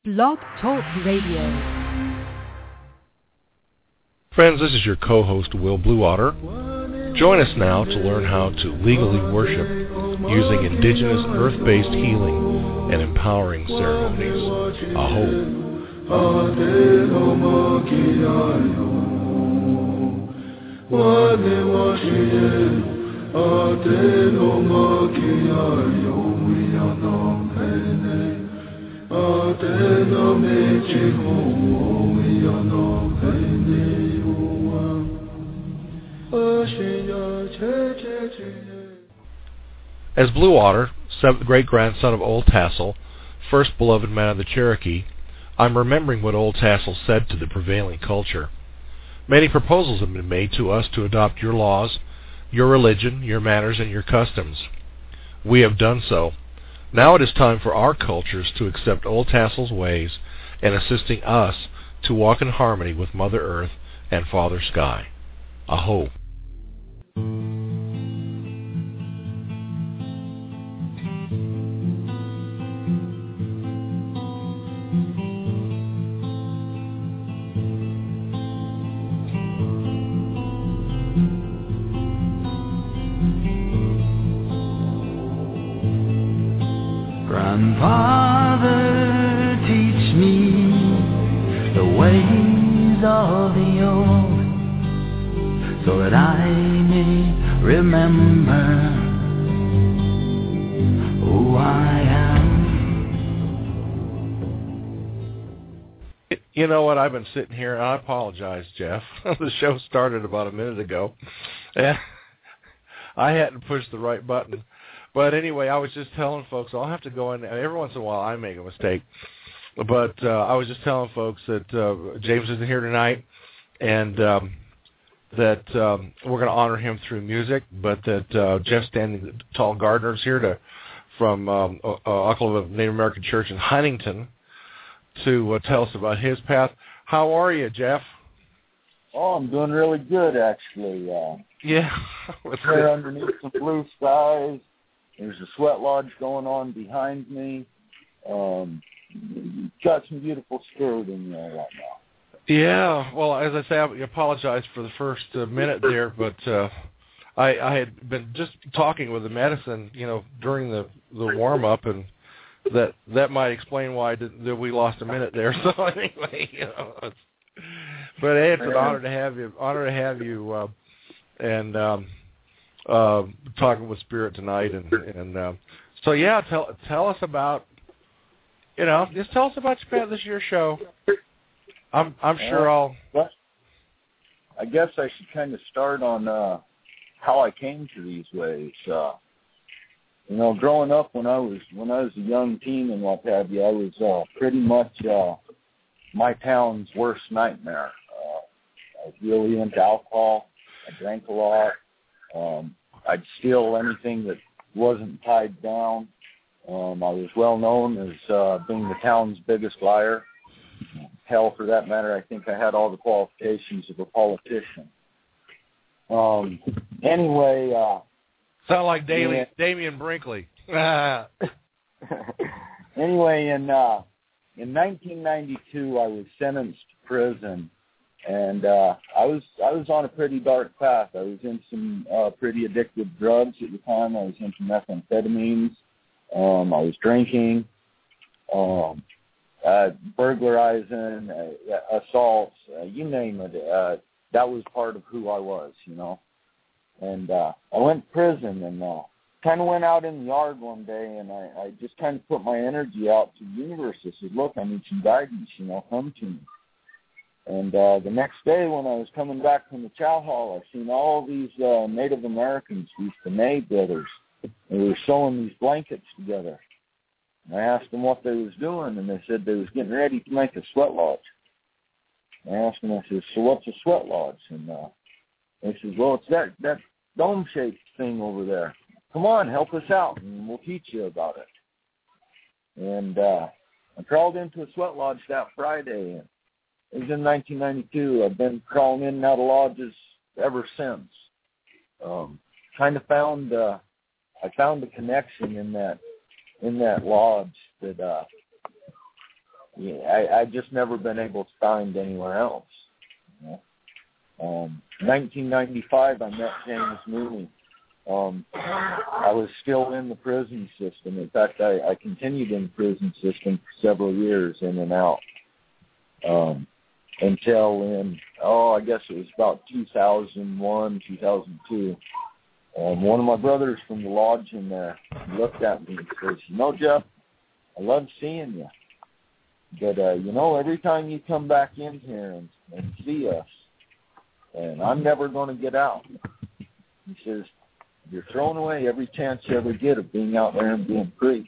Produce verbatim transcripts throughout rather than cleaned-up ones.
Blog Talk Radio. Friends, this is your co-host, Will Blue Otter. Join us now to learn how to legally worship using indigenous earth-based healing and empowering ceremonies. Aho. As Blue Otter, seventh great-grandson of Old Tassel, first beloved man of the Cherokee, I'm remembering what Old Tassel said to the prevailing culture. Many proposals have been made to us to adopt your laws, your religion, your manners, and your customs. We have done so. Now it is time for our cultures to accept Old Tassel's ways and assisting us to walk in harmony with Mother Earth and Father Sky. Aho. Grandfather, teach me the ways of the old, so that I may remember who I am. You know what? I've been sitting here, and I apologize, Jeff. The show started about a minute ago, and I hadn't pushed the right button. But anyway, I was just telling folks, I'll have to go in, and every once in a while I make a mistake. But uh, I was just telling folks that uh, James isn't here tonight, and um, that um, we're going to honor him through music, but that uh, Jeff Standing Tall Gardner is here to, from um, uh, Oklahoma Native American Church in Huntington to uh, tell us about his path. How are you, Jeff? Oh, I'm doing really good, actually. Uh, yeah. We're underneath some blue skies. There's a sweat lodge going on behind me. Um, got some beautiful spirit in there right now. Yeah, well, as I say, I apologize for the first uh, minute there, but uh, I, I had been just talking with the medicine, you know, during the, the warm-up, and that that might explain why did, that we lost a minute there. So anyway, you know, it's, but hey, it's an honor to have you, honor to have you, uh, and. Um, Uh, talking with Spirit tonight, and and uh, so yeah, tell tell us about, you know, just tell us about your this year's show. I'm I'm sure uh, I'll. Well, I guess I should kind of start on uh, how I came to these ways. Uh, you know, growing up when I was when I was a young teen and what have you, I was uh, pretty much uh, my town's worst nightmare. Uh, I was really into alcohol. I drank a lot. Um, I'd steal anything that wasn't tied down. Um, I was well known as uh, being the town's biggest liar. Hell, for that matter, I think I had all the qualifications of a politician. Um, anyway. Uh, Sound like Daly, yeah. Damian Brinkley. Anyway, in, uh, in nineteen ninety-two, I was sentenced to prison. And uh, I was I was on a pretty dark path. I was in some uh, pretty addictive drugs at the time. I was into methamphetamines. Um, I was drinking, um, uh, burglarizing, uh, assaults, uh, you name it. Uh, that was part of who I was, you know. And uh, I went to prison and uh, kind of went out in the yard one day, and I, I just kind of put my energy out to the universe. I said, look, I need some guidance, you know, come to me. And uh, the next day when I was coming back from the chow hall, I seen all these uh, Native Americans, these Benet brothers. They were sewing these blankets together. And I asked them what they was doing, and they said they was getting ready to make a sweat lodge. I asked them, I said, so what's a sweat lodge? And uh, they said, well, it's that, that dome-shaped thing over there. Come on, help us out, and we'll teach you about it. And uh, I crawled into a sweat lodge that Friday, and it was in nineteen ninety-two. I've been crawling in and out of lodges ever since. Um, kind of found uh, I found a connection in that in that lodge that uh, yeah, I, I just never been able to find anywhere else. You know? Um, nineteen ninety-five, I met James Mooney. Um, I was still in the prison system. In fact, I, I continued in the prison system for several years, in and out, um, until in, oh, I guess it was about two thousand one, two thousand two. Um, one of my brothers from the lodge in there looked at me and says, you know, Jeff, I love seeing you. But, uh, you know, every time you come back in here and, and see us, and I'm never going to get out. He says, you're throwing away every chance you ever get of being out there and being free.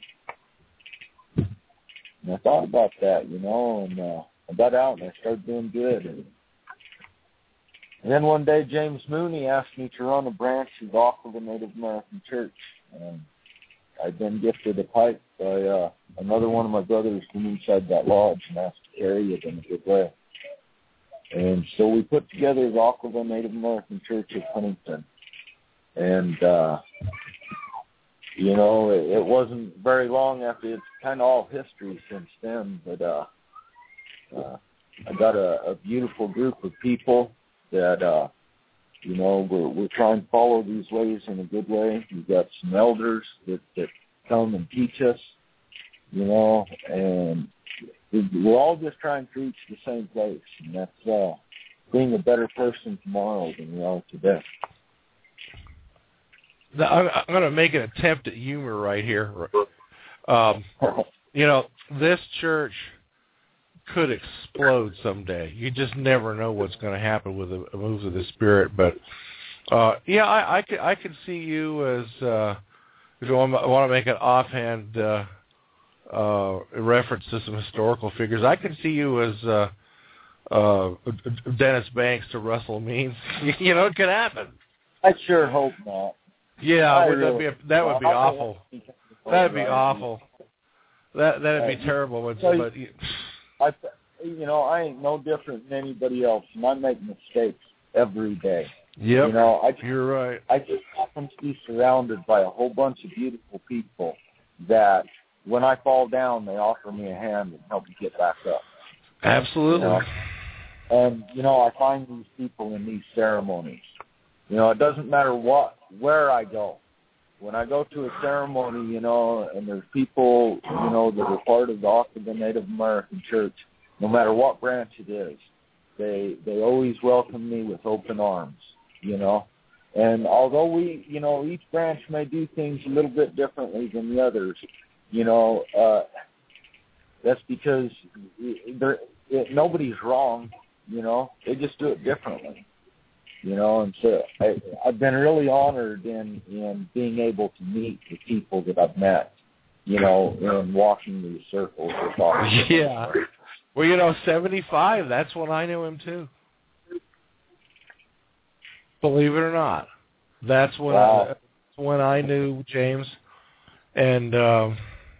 And I thought about that, you know, and uh, I got out and I started doing good. And, and then one day James Mooney asked me to run a branch of Aquila Native American Church. And I'd been gifted a pipe by uh, another one of my brothers from inside that lodge and asked to carry it in a good way. And so we put together the Aquila Native American Church of Huntington. And, uh, you know, it, it wasn't very long after, it's kind of all history since then, but uh, uh, I got a, a beautiful group of people that, uh, you know, we're, we're trying to follow these ways in a good way. We've got some elders that, that come and teach us, you know, and we're all just trying to reach the same place, and that's uh, being a better person tomorrow than we are today. Now, I'm going to make an attempt at humor right here. Um, you know, this church could explode someday. You just never know what's going to happen with the moves of the Spirit. But, uh, yeah, I, I, could, I could see you as, uh, if you want, want to make an offhand uh, uh, reference to some historical figures, I could see you as uh, uh, Dennis Banks to Russell Means. You know, it could happen. I sure hope not. Yeah, would that be a, that would be awful. That'd be awful. That that'd be terrible. But, but I, you know, I ain't no different than anybody else, and I make mistakes every day. Yep, you know, I, you're right. I just happen to be surrounded by a whole bunch of beautiful people that, when I fall down, they offer me a hand and help me get back up. Absolutely. You know? And you know, I find these people in these ceremonies. You know, it doesn't matter what, where I go. When I go to a ceremony, you know, and there's people, you know, that are part of the Aquila Native American Church, no matter what branch it is, they they always welcome me with open arms, you know. And although we, you know, each branch may do things a little bit differently than the others, you know, uh, that's because it, nobody's wrong, you know. They just do it differently. You know, and so I, I've been really honored in, in being able to meet the people that I've met, you know, in walking these circles. Yeah. Well, you know, seventy-five, that's when I knew him, too. Believe it or not. That's when, wow. I, when I knew James. And um,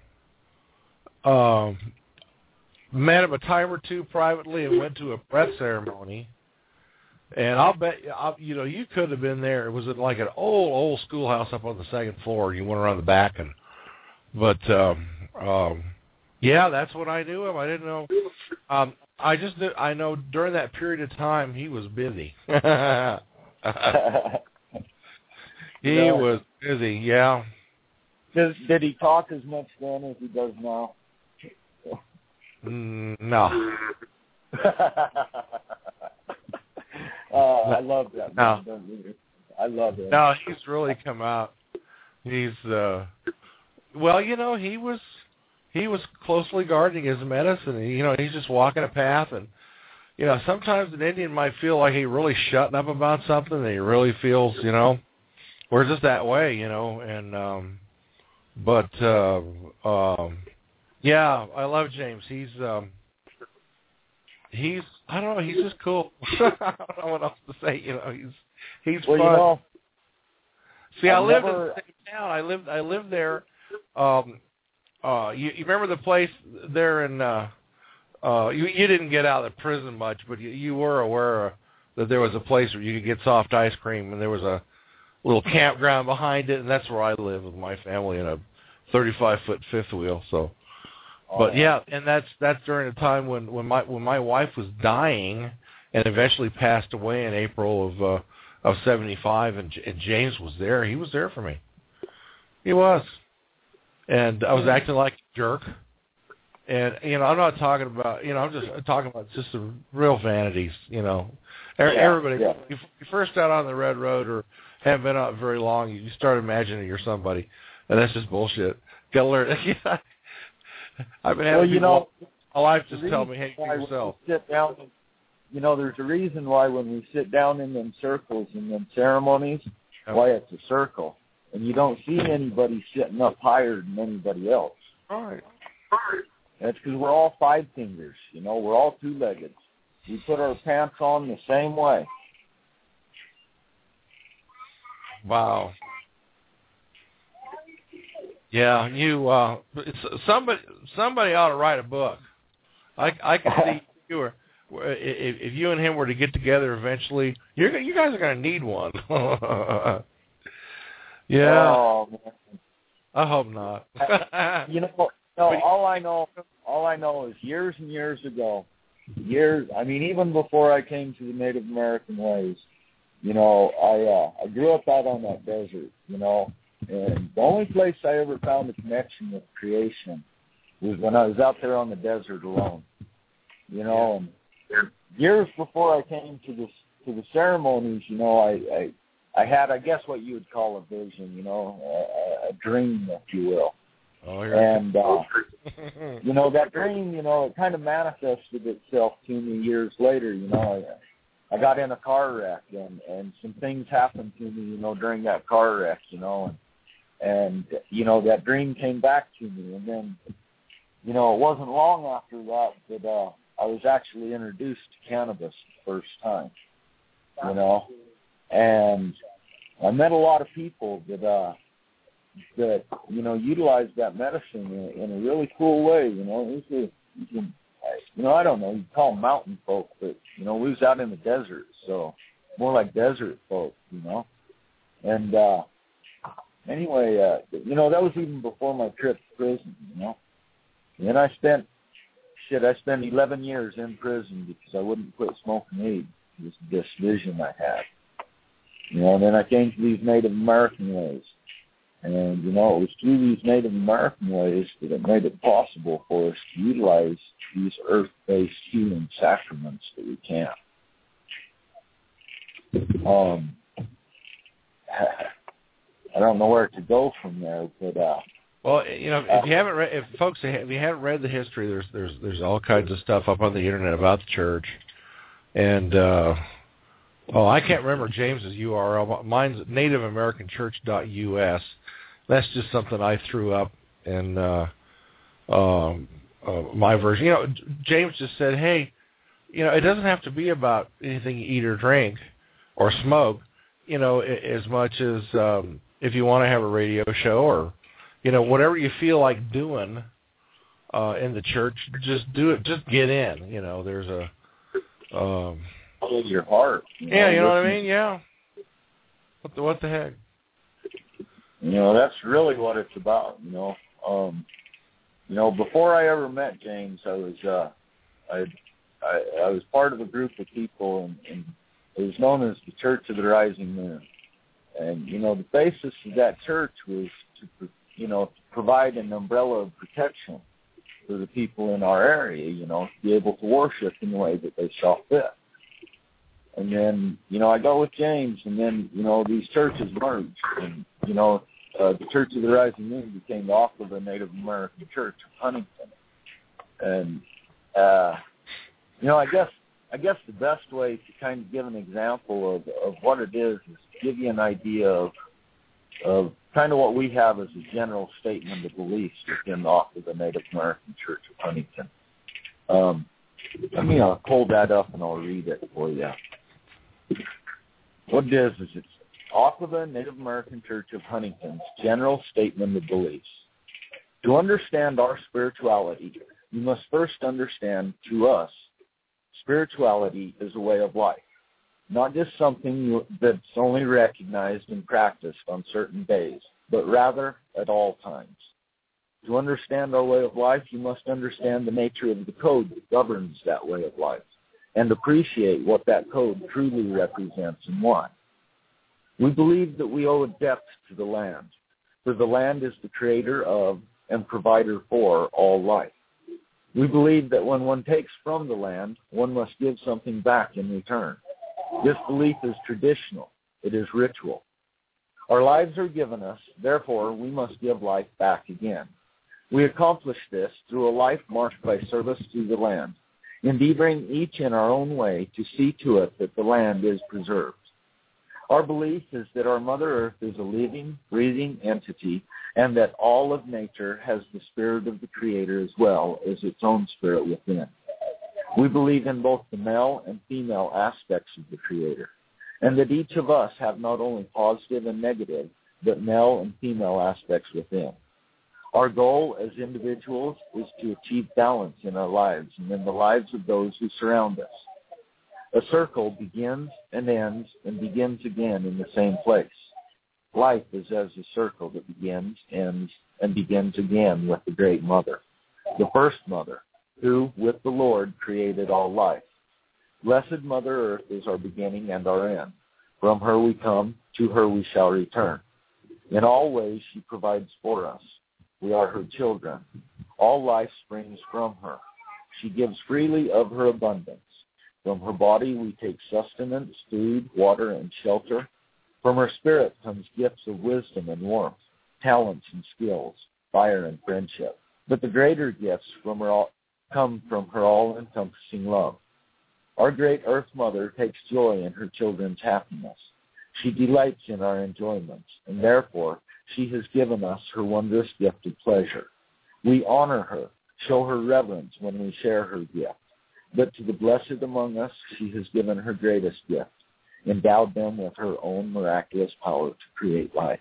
um, met him a time or two privately and went to a breath ceremony. And I'll bet, I'll, you know, you could have been there. It was like an old, old schoolhouse up on the second floor. You went around the back, and but um, um, yeah, that's when I knew him. I didn't know. Um, I just, knew, I know during that period of time he was busy. he yeah. was busy. Yeah. Did, did he talk as much then as he does now? Mm, no. Uh, I love that. No. I love it. No, he's really come out. He's uh, well, you know, he was he was closely guarding his medicine. You know, he's just walking a path, and you know, sometimes an Indian might feel like he really shutting up about something that he really feels, you know, we're just that way, you know. And um, but uh, um, yeah, I love James. He's um, he's I don't know. He's just cool. I don't know what else to say. You know, he's he's well, fun. You know, See, I I've lived never... in the same town. I lived I lived there. Um, uh, you, you remember the place there in? Uh, uh, you you didn't get out of prison much, but you, you were aware that there was a place where you could get soft ice cream, and there was a little campground behind it, and that's where I live with my family in a thirty-five foot fifth wheel. So, But yeah, and that's that's during a time when, when my when my wife was dying, and eventually passed away in April of uh, of seventy-five, and, and James was there. He was there for me. He was, and I was acting like a jerk. And you know, I'm not talking about you know, I'm just talking about just the real vanities. You know, yeah, everybody. Yeah. You, you first out on the red road or haven't been out very long, you start imagining you're somebody, and that's just bullshit. Got to learn. I've been having well, you people know, my life just tell me, hey, be yourself. Sit down, you know, there's a reason why when we sit down in them circles and them ceremonies, okay. why it's a circle, and you don't see anybody sitting up higher than anybody else. All right. That's because we're all five fingers, you know, we're all two-legged. We put our pants on the same way. Wow. Yeah, you. Uh, it's, somebody, somebody ought to write a book. I, I can see you were, if, if you and him were to get together eventually, you're, you guys are going to need one. Yeah. Oh, man. I hope not. you know, no, all I know, all I know is years and years ago, years. I mean, even before I came to the Native American ways, you know, I uh, I grew up out on that desert, you know, and the only place I ever found a connection with creation was when I was out there on the desert alone, you know. And years before I came to this to the ceremonies, you know, I I, I had, I guess, what you would call a vision, you know, a, a dream, if you will. Oh, and uh, you know, that dream, you know, it kind of manifested itself to me years later. You know, I, I got in a car wreck, and and some things happened to me, you know, during that car wreck, you know, and and you know, that dream came back to me, and then, you know, it wasn't long after that that uh, I was actually introduced to cannabis the first time, you know, and I met a lot of people that uh, that you know utilized that medicine in, in a really cool way. You know, it was a, you can, you know, I don't know, you call them mountain folk, but you know, we was out in the desert, so more like desert folk, you know. And uh, anyway, uh, you know, that was even before my trip to prison, you know. And then I spent, shit, I spent eleven years in prison because I wouldn't quit smoking weed. It was this vision I had. You know, and then I came to these Native American ways. And, you know, it was through these Native American ways that it made it possible for us to utilize these earth-based healing sacraments that we can. Um, I don't know where to go from there, but uh, well, you know, if you haven't read, if folks, if you haven't read the history, there's there's there's all kinds of stuff up on the internet about the church, and uh, oh, I can't remember James's U R L. Mine's native american church dot U S. That's just something I threw up in uh, um, uh, my version. You know, James just said, hey, you know, it doesn't have to be about anything you eat or drink or smoke, you know, as much as um, if you want to have a radio show or, you know, whatever you feel like doing uh, in the church, just do it. Just get in. You know, there's a... Um, Follow your heart. You yeah, know, you know what I mean? Yeah. What the, what the heck? You know, that's really what it's about, you know. Um, you know, before I ever met James, I was uh, I, I I was part of a group of people, and, and it was known as the Church of the Rising Moon. And, you know, the basis of that church was to, you know, to provide an umbrella of protection for the people in our area, you know, to be able to worship in the way that they saw fit. And then, you know, I go with James, and then, you know, these churches merged. And, you know, uh, the Church of the Rising Moon became the Ocklawaha Native American Church of Huntington. And, uh, you know, I guess I guess the best way to kind of give an example of, of what it is is to give you an idea of of kind of what we have as a general statement of beliefs within the Ocklawaha Native American Church of Huntington. Um, let me uh, pull that up, and I'll read it for you. What it is is it's Ocklawaha Native American Church of Huntington's general statement of beliefs. To understand our spirituality, you must first understand, to us, spirituality is a way of life, not just something that's only recognized and practiced on certain days, but rather at all times. To understand our way of life, you must understand the nature of the code that governs that way of life and appreciate what that code truly represents and why. We believe that we owe a debt to the land, for the land is the creator of and provider for all life. We believe that when one takes from the land, one must give something back in return. This belief is traditional. It is ritual. Our lives are given us, therefore we must give life back again. We accomplish this through a life marked by service to the land, endeavoring each in our own way to see to it that the land is preserved. Our belief is that our Mother Earth is a living, breathing entity, and that all of nature has the spirit of the Creator as well as its own spirit within. We believe in both the male and female aspects of the Creator, and that each of us have not only positive and negative, but male and female aspects within. Our goal as individuals is to achieve balance in our lives and in the lives of those who surround us. A circle begins and ends and begins again in the same place. Life is as a circle that begins, ends, and begins again with the Great Mother, the First Mother, who, with the Lord, created all life. Blessed Mother Earth is our beginning and our end. From her we come, to her we shall return. In all ways she provides for us. We are her children. All life springs from her. She gives freely of her abundance. From her body we take sustenance, food, water, and shelter. From her spirit comes gifts of wisdom and warmth, talents and skills, fire and friendship. But the greater gifts from her all, come from her all-encompassing love. Our great Earth Mother takes joy in her children's happiness. She delights in our enjoyments, and therefore she has given us her wondrous gift of pleasure. We honor her, show her reverence when we share her gift. But to the blessed among us, she has given her greatest gift, endowed them with her own miraculous power to create life.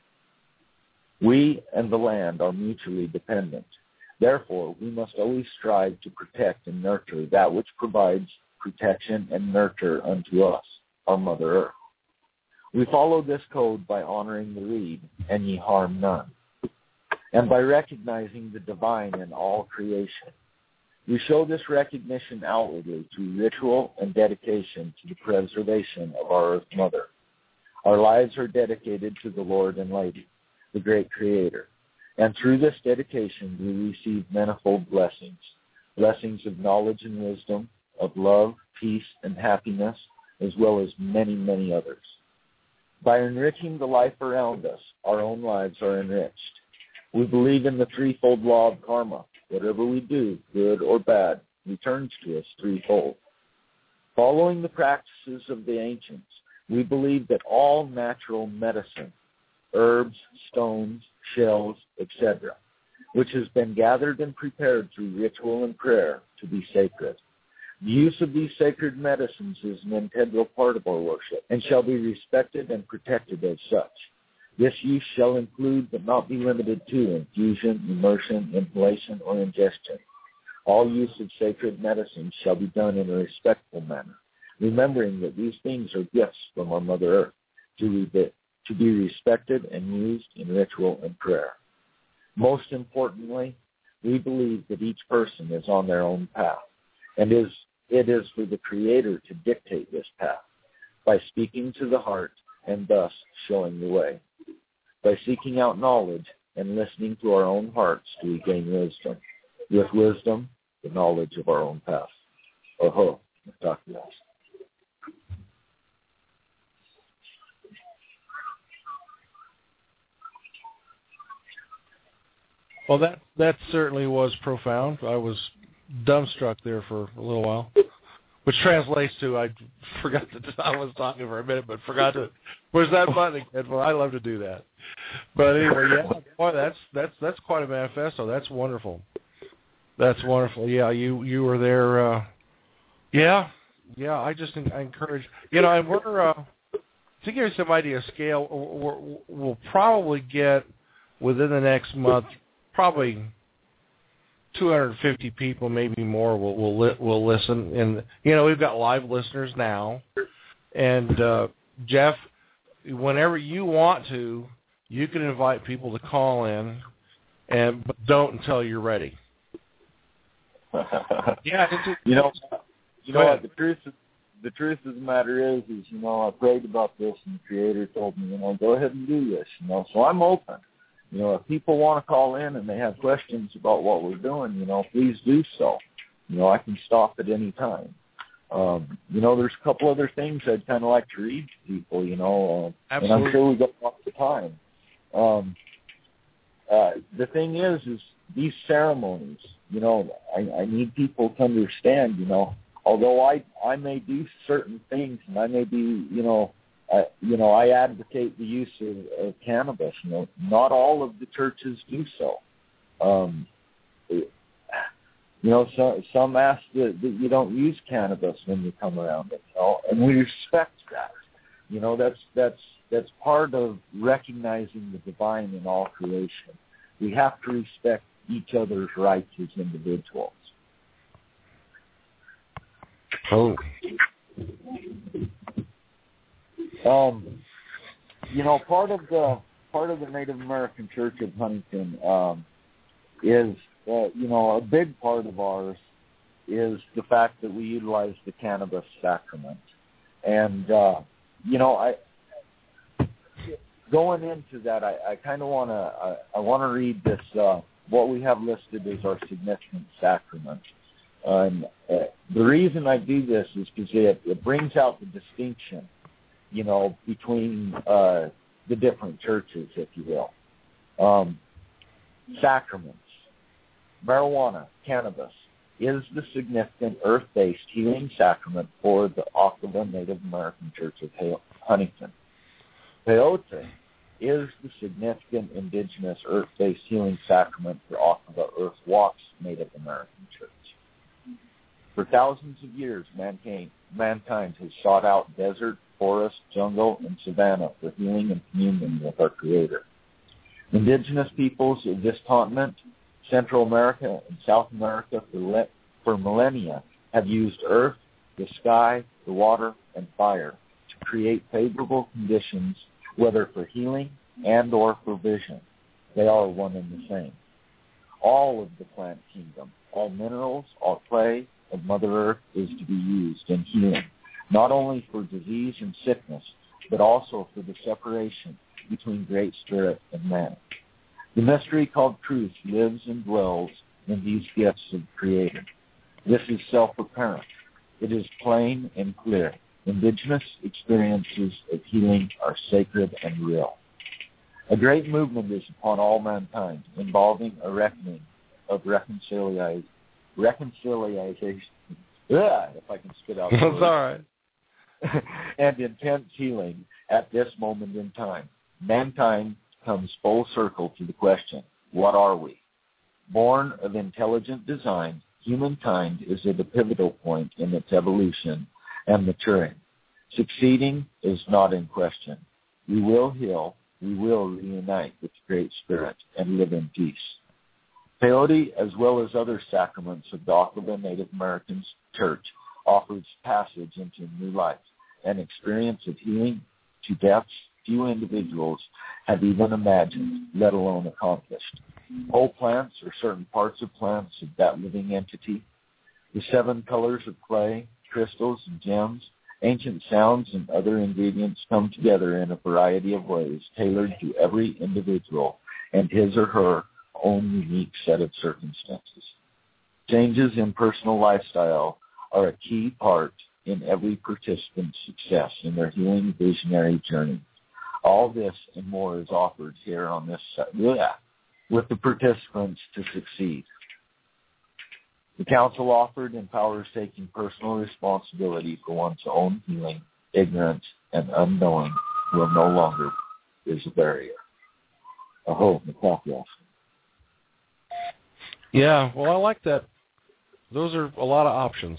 We and the land are mutually dependent. Therefore, we must always strive to protect and nurture that which provides protection and nurture unto us, our Mother Earth. We follow this code by honoring the reed, and ye harm none, and by recognizing the divine in all creation. We show this recognition outwardly through ritual and dedication to the preservation of our Earth Mother. Our lives are dedicated to the Lord and Lady, the great Creator, and through this dedication we receive manifold blessings, blessings of knowledge and wisdom, of love, peace, and happiness, as well as many, many others. By enriching the life around us, our own lives are enriched. We believe in the threefold law of karma. Whatever we do, good or bad, returns to us threefold. Following the practices of the ancients, we believe that all natural medicine, herbs, stones, shells, et cetera, which has been gathered and prepared through ritual and prayer, to be sacred. The use of these sacred medicines is an integral part of our worship and shall be respected and protected as such. This use shall include, but not be limited to, infusion, immersion, inhalation, or ingestion. All use of sacred medicines shall be done in a respectful manner, remembering that these things are gifts from our Mother Earth to be, to be respected and used in ritual and prayer. Most importantly, we believe that each person is on their own path, and is, it is for the Creator to dictate this path by speaking to the heart and thus showing the way. By seeking out knowledge and listening to our own hearts do we gain wisdom. With wisdom, the knowledge of our own path. Oho, Doctor Ross. Well, that that certainly was profound. I was dumbstruck there for a little while, which translates to I forgot that I was talking for a minute, but forgot to where's that button again? Well, I love to do that. But anyway, yeah, boy, that's that's that's quite a manifesto. That's wonderful. That's wonderful. Yeah, you you were there. Uh, yeah, yeah. I just I encourage you know, and we're uh, to give you some idea of scale. We're, we'll probably get within the next month probably two hundred fifty people, maybe more, will will li- will listen. And you know, we've got live listeners now. And uh, Jeff, whenever you want to, you can invite people to call in and but don't until you're ready. Yeah, it's a, you know, you know ahead. what the truth is, the truth of the matter is, is you know I prayed about this, and the Creator told me, you know, go ahead and do this. You know, so I'm open. You know, if people want to call in and they have questions about what we're doing, you know, please do so. You know, I can stop at any time. Um, you know, there's a couple other things I'd kind of like to read to people, you know, uh, and I'm sure we've got lots of time. Um, uh, the thing is, is these ceremonies, you know, I, I need people to understand, you know, although I, I may do certain things and I may be, you know, I, you know, I advocate the use of, of cannabis, you know, not all of the churches do so. Um, it, You know, so, some ask that, that you don't use cannabis when you come around it, you know, and we respect that. You know, that's that's that's part of recognizing the divine in all creation. We have to respect each other's rights as individuals. Oh. Um, you know, part of the part of the Native American Church of Huntington um, is. Uh, you know, a big part of ours is the fact that we utilize the cannabis sacrament. And, uh, you know, I going into that, I, I kind of want to I, I want to read this, uh, what we have listed as our significant sacrament. Uh, and uh, the reason I do this is because it, it brings out the distinction, you know, between uh, the different churches, if you will. Um, sacraments. Marijuana, cannabis, is the significant earth-based healing sacrament for the Okava Native American Church of Huntington. Peyote is the significant indigenous earth-based healing sacrament for Okava Earth Walks Native American Church. For thousands of years, mankind, mankind has sought out desert, forest, jungle, and savanna for healing and communion with our Creator. Indigenous peoples of this continent, Central America and South America for, le- for millennia have used earth, the sky, the water, and fire to create favorable conditions, whether for healing and or for vision. They are one and the same. All of the plant kingdom, all minerals, all clay of Mother Earth is to be used in healing, not only for disease and sickness, but also for the separation between Great Spirit and man. The mystery called truth lives and dwells in these gifts of the Creator. This is self-apparent. It is plain and clear. Indigenous experiences of healing are sacred and real. A great movement is upon all mankind, involving a reckoning of reconciliation. Reconciliation. Ugh, if I can spit out the That's all right. And intense healing at this moment in time. Mankind comes full circle to the question, what are we? Born of intelligent design, humankind is at a pivotal point in its evolution and maturing. Succeeding is not in question. We will heal, we will reunite with the Great Spirit and live in peace. Peyote, as well as other sacraments of the Okava Native American Church, offers passage into new life, an experience of healing to depths few individuals have even imagined, let alone accomplished. Whole plants or certain parts of plants of that living entity, the seven colors of clay, crystals, and gems, ancient sounds, and other ingredients come together in a variety of ways tailored to every individual and his or her own unique set of circumstances. Changes in personal lifestyle are a key part in every participant's success in their healing visionary journey. All this and more is offered here on this site, yeah, with the participants to succeed. The council offered empowers taking personal responsibility for one's own healing. Ignorance and unknowing will no longer is a barrier. Aho, Mikakias. Yeah, well, I like that. Those are a lot of options.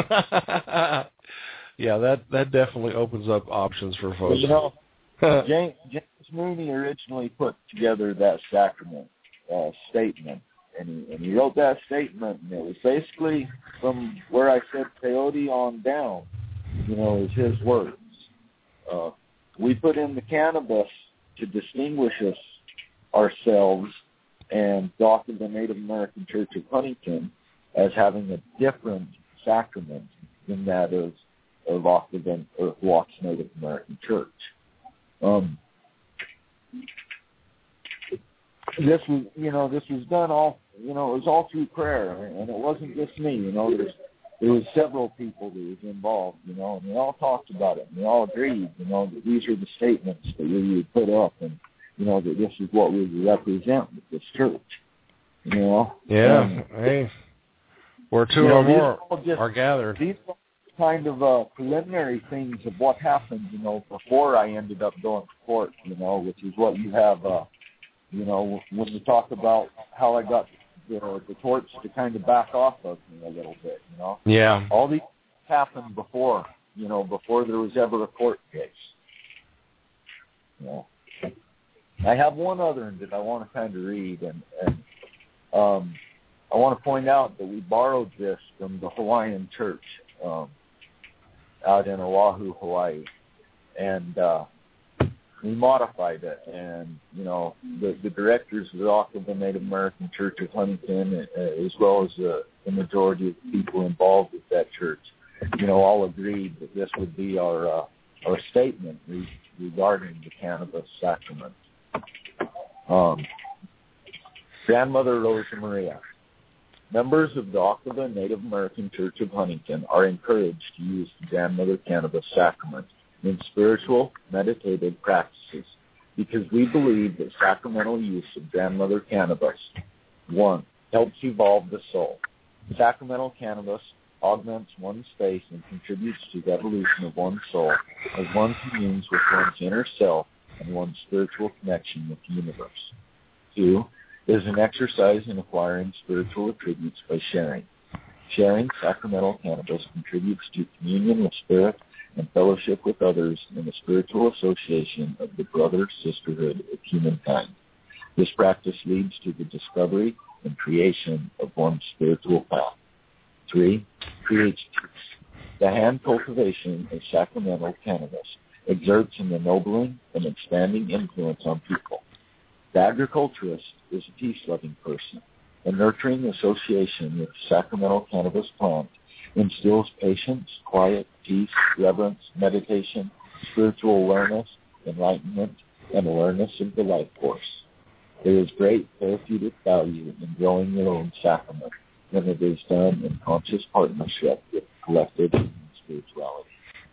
Yeah, that, that definitely opens up options for folks. You know, James, James Mooney originally put together that sacrament uh, statement, and he, and he wrote that statement, and it was basically from where I said peyote on down, you know, is his words. Uh, we put in the cannabis to distinguish us ourselves and the, the Native American Church of Huntington as having a different sacrament than that of of Occidental or Watts Native American Church. Um, this was, you know, this was done all, you know, it was all through prayer, and it wasn't just me. You know, there's there was several people that was involved, you know, and they all talked about it, and they all agreed, you know, that these are the statements that we would put up, and you know that this is what we would represent with this church. You know. Yeah. And, hey. Where two you know, or more are, just, are gathered. These are kind of uh, preliminary things of what happened, you know, before I ended up going to court, you know, which is what you have, uh, you know, when you talk about how I got the, the torch to kind of back off of me a little bit, you know. Yeah. All these happened before, you know, before there was ever a court case. You know. I have one other one that I want to kind of read, and, and um, I want to point out that we borrowed this from the Hawaiian church um, out in Oahu, Hawaii, and uh, we modified it. And you know, the, the directors of the Occidental Native American Church of Huntington, uh, as well as uh, the majority of the people involved with that church, you know, all agreed that this would be our uh, our statement re- regarding the cannabis sacrament. Um, Grandmother Rosa Maria. Members of the Occidental Native American Church of Huntington are encouraged to use the Grandmother Cannabis Sacrament in spiritual, meditative practices because we believe that sacramental use of Grandmother Cannabis, one, helps evolve the soul. Sacramental cannabis augments one's faith and contributes to the evolution of one's soul as one communes with one's inner self and one's spiritual connection with the universe. Two, is an exercise in acquiring spiritual attributes by sharing. Sharing sacramental cannabis contributes to communion with spirit and fellowship with others in the spiritual association of the brother-sisterhood of humankind. This practice leads to the discovery and creation of one's spiritual path. Three, creates peace. The hand cultivation of sacramental cannabis exerts an ennobling and expanding influence on people. The agriculturist is a peace-loving person. A nurturing association with the sacramental cannabis plant instills patience, quiet, peace, reverence, meditation, spiritual awareness, enlightenment, and awareness of the life force. There is great therapeutic value in growing your own sacrament when it is done in conscious partnership with collective spirituality.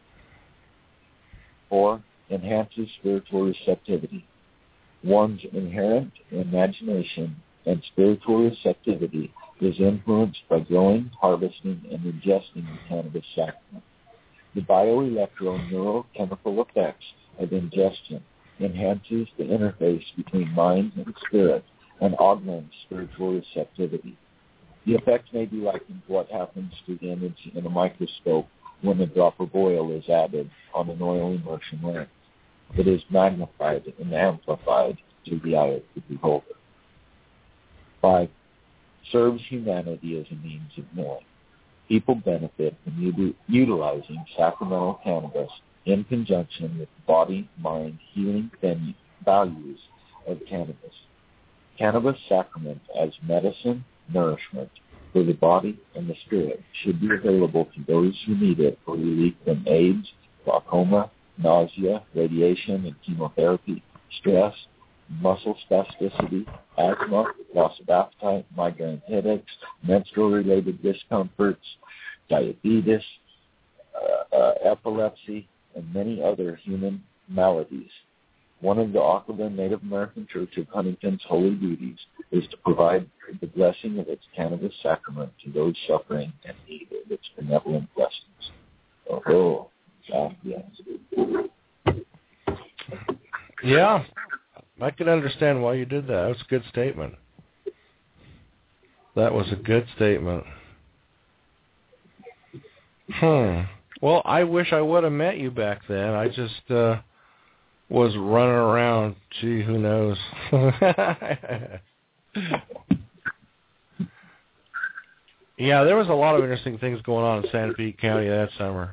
Four, enhances spiritual receptivity. One's inherent imagination and spiritual receptivity is influenced by growing, harvesting, and ingesting the cannabis sacrament. The bioelectro-neurochemical effects of ingestion enhances the interface between mind and spirit and augments spiritual receptivity. The effect may be likened to what happens to the image in a microscope when a drop of oil is added on an oil immersion lens. It is magnified and amplified to the eye of the beholder. Five, serves humanity as a means of knowing. People benefit from u- utilizing sacramental cannabis in conjunction with the body, mind, healing venue, values of cannabis. Cannabis sacrament as medicine, nourishment for the body and the spirit should be available to those who need it for relief from AIDS, glaucoma, nausea, radiation and chemotherapy, stress, muscle spasticity, asthma, loss of appetite, migraine headaches, menstrual-related discomforts, diabetes, uh, uh, epilepsy, and many other human maladies. One of the Occidental Native American Church of Huntington's holy duties is to provide the blessing of its cannabis sacrament to those suffering and need of its benevolent blessings. Oh, oh yes. Yeah, I can understand why you did that. That was a good statement. That was a good statement. Hmm. Well, I wish I would have met you back then. I just uh, was running around. Gee, who knows? Yeah, there was a lot of interesting things going on in Sanpete County that summer.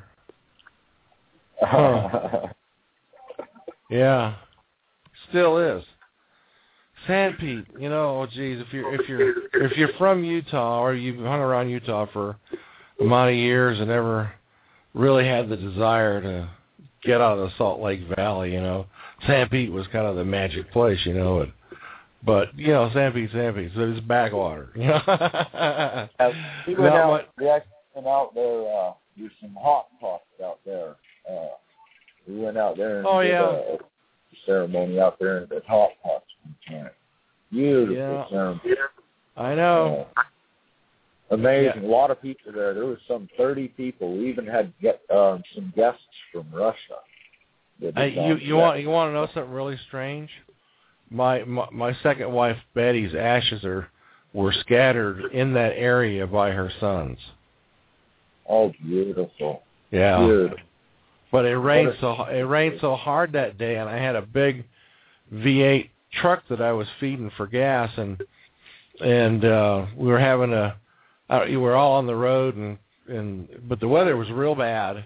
Huh. Yeah, still is. Sanpete, you know, oh geez, if you're if you're if you're from Utah or you've hung around Utah for a amount of years and never really had the desire to get out of the Salt Lake Valley, you know, Sanpete was kind of the magic place, you know. And, but you know, Sanpete, Sanpete, so it's backwater. You know? uh, we went out. Much, we actually went out there. Uh, there's some hot pots out there. Uh, we went out there and oh, did yeah. a ceremony out there in the hot pots. Beautiful yeah. ceremony. I know. Uh, amazing. Yeah. A lot of people there. There was some thirty people. We even had get, um, some guests from Russia. Hey, you you want you want to know something really strange? My, my my second wife Betty's ashes are were scattered in that area by her sons. Oh, beautiful. Yeah. Beautiful. But it rained so it rained so hard that day, and I had a big V eight truck that I was feeding for gas, and and uh, we were having a uh, we were all on the road, and and but the weather was real bad.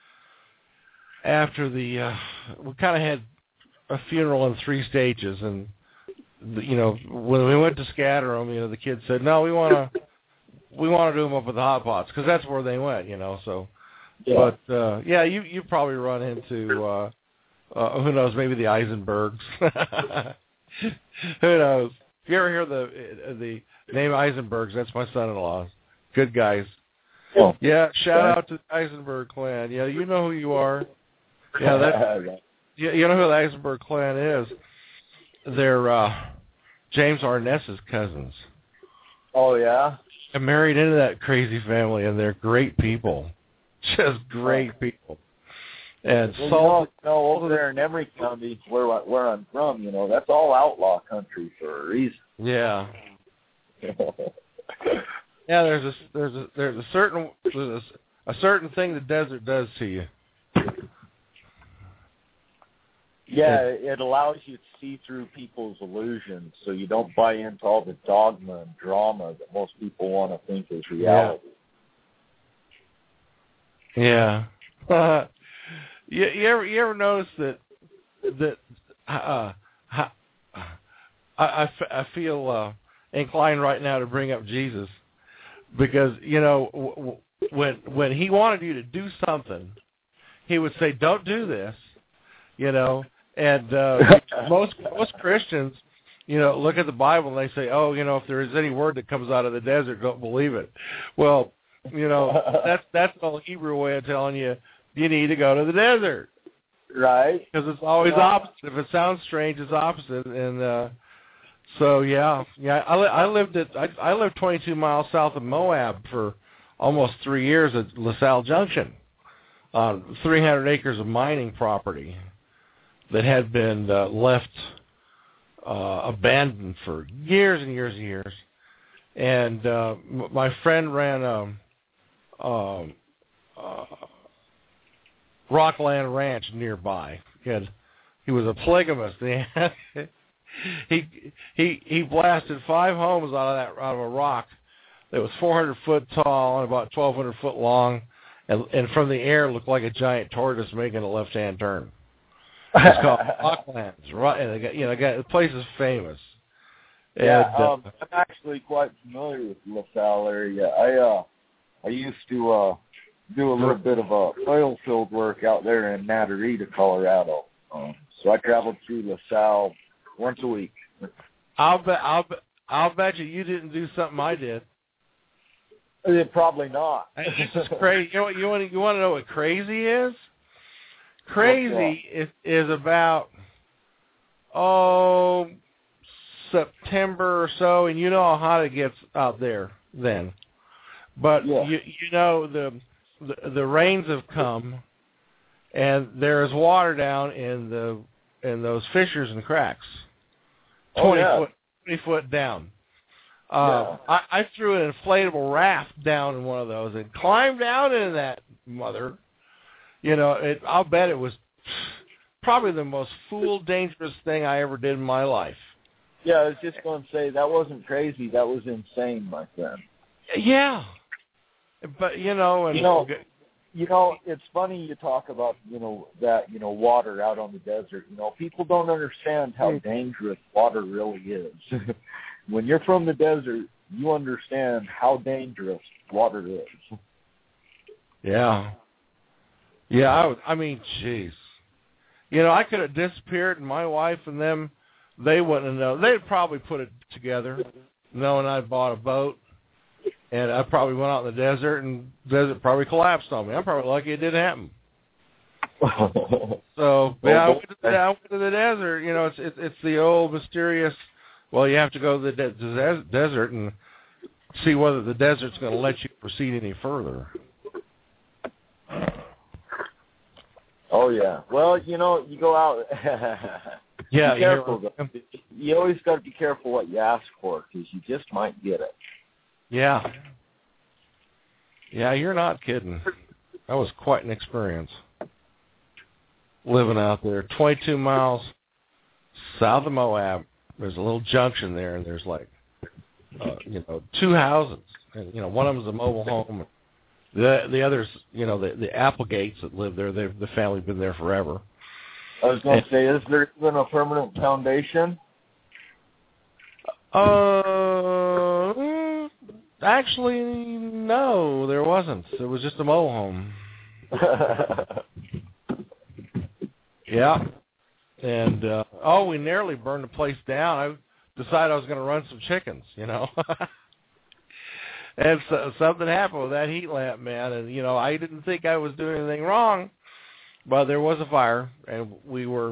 After the uh, we kind of had a funeral in three stages, and the, you know when we went to scatter them, you know the kids said, no, we want to we want to do them up with the hot pots because that's where they went, you know. So, yeah. but uh, yeah, you you probably run into uh, uh, who knows, maybe the Eisenbergs. Who knows? If you ever hear the the name Eisenbergs, that's my son-in-law. Good guys. Oh. Yeah, shout out to the Eisenberg clan. Yeah, you know who you are. Yeah, that's you, you know who the Eisenberg clan is. They're uh, James Arness's cousins. Oh yeah. I married into that crazy family, and they're great people, just great people. And well, Salt, you know, over there in Emory County, where where I'm from, you know, that's all outlaw country for a reason. Yeah. Yeah, there's a there's a there's a certain there's a, a certain thing the desert does to you. Yeah, it allows you to see through people's illusions, so you don't buy into all the dogma and drama that most people want to think is reality. Yeah. Uh, you, you ever you ever notice that that uh, I, I, I feel uh, inclined right now to bring up Jesus because you know w- when when he wanted you to do something, he would say, "Don't do this," you know. And uh, most most Christians, you know, look at the Bible and they say, "Oh, you know, if there is any word that comes out of the desert, don't believe it." Well, you know, that's that's an old Hebrew way of telling you you need to go to the desert, right? Because it's always yeah. opposite. If it sounds strange, it's opposite. And uh, so, yeah, yeah, I, I lived at I, I lived twenty-two miles south of Moab for almost three years at LaSalle Junction, on three hundred acres of mining property that had been uh, left uh, abandoned for years and years and years. And uh, m- my friend ran a, a, a Rockland Ranch nearby. He, had, he was a polygamist. He, had, he he he blasted five homes out of that out of a rock that was four hundred foot tall and about twelve hundred foot long, and, and from the air looked like a giant tortoise making a left-hand turn. It's called Rocklands, right? And they got, you know, got, the place is famous. Yeah, and, uh, um, I'm actually quite familiar with the LaSalle area. I uh, I used to uh, do a little bit of uh, oil field work out there in Natarita, Colorado. Um, so I traveled through LaSalle once a week. I'll bet I'll bet I'll bet you you didn't do something I did. Uh, probably not. It's just crazy. You know what you want? You want to know what crazy is? Crazy is is about oh September or so, and you know how hot it gets out there then. But yeah. you you know the, the the rains have come, and there is water down in the in those fissures and cracks, twenty oh, yeah. foot twenty foot down. Uh, yeah. I, I threw an inflatable raft down in one of those and climbed down into that mother. You know, it, I'll bet it was probably the most fool dangerous thing I ever did in my life. Yeah, I was just going to say, that wasn't crazy. That was insane, my friend. Yeah. But, you know, and you know, you know, it's funny you talk about, you know, that, you know, water out on the desert. You know, people don't understand how dangerous water really is. When you're from the desert, you understand how dangerous water is. Yeah. Yeah, I, was, I mean, jeez. You know, I could have disappeared, and my wife and them, they wouldn't have known. They'd probably put it together, knowing I'd bought a boat, and I probably went out in the desert, and the desert probably collapsed on me. I'm probably lucky it didn't happen. So, yeah, I went, to the, I went to the desert. You know, it's it's, it's the old mysterious, well, you have to go to the, de- the desert and see whether the desert's going to let you proceed any further. Oh, yeah. Well, you know, you go out. Yeah, be careful. Though. You always got to be careful what you ask for, because you just might get it. Yeah. Yeah, you're not kidding. That was quite an experience. Living out there, twenty-two miles south of Moab. There's a little junction there, and there's like, uh, you know, two houses. And, you know, one of them's a mobile home. The the others, you know, the, the Applegates that live there, they've, the family's been there forever. I was going to say, is there even a permanent foundation? Uh, actually, no, there wasn't. It was just a mobile home. Yeah. And, uh, oh, we nearly burned the place down. I decided I was going to run some chickens, you know. And so, something happened with that heat lamp, man. And, you know, I didn't think I was doing anything wrong, but there was a fire, and we were,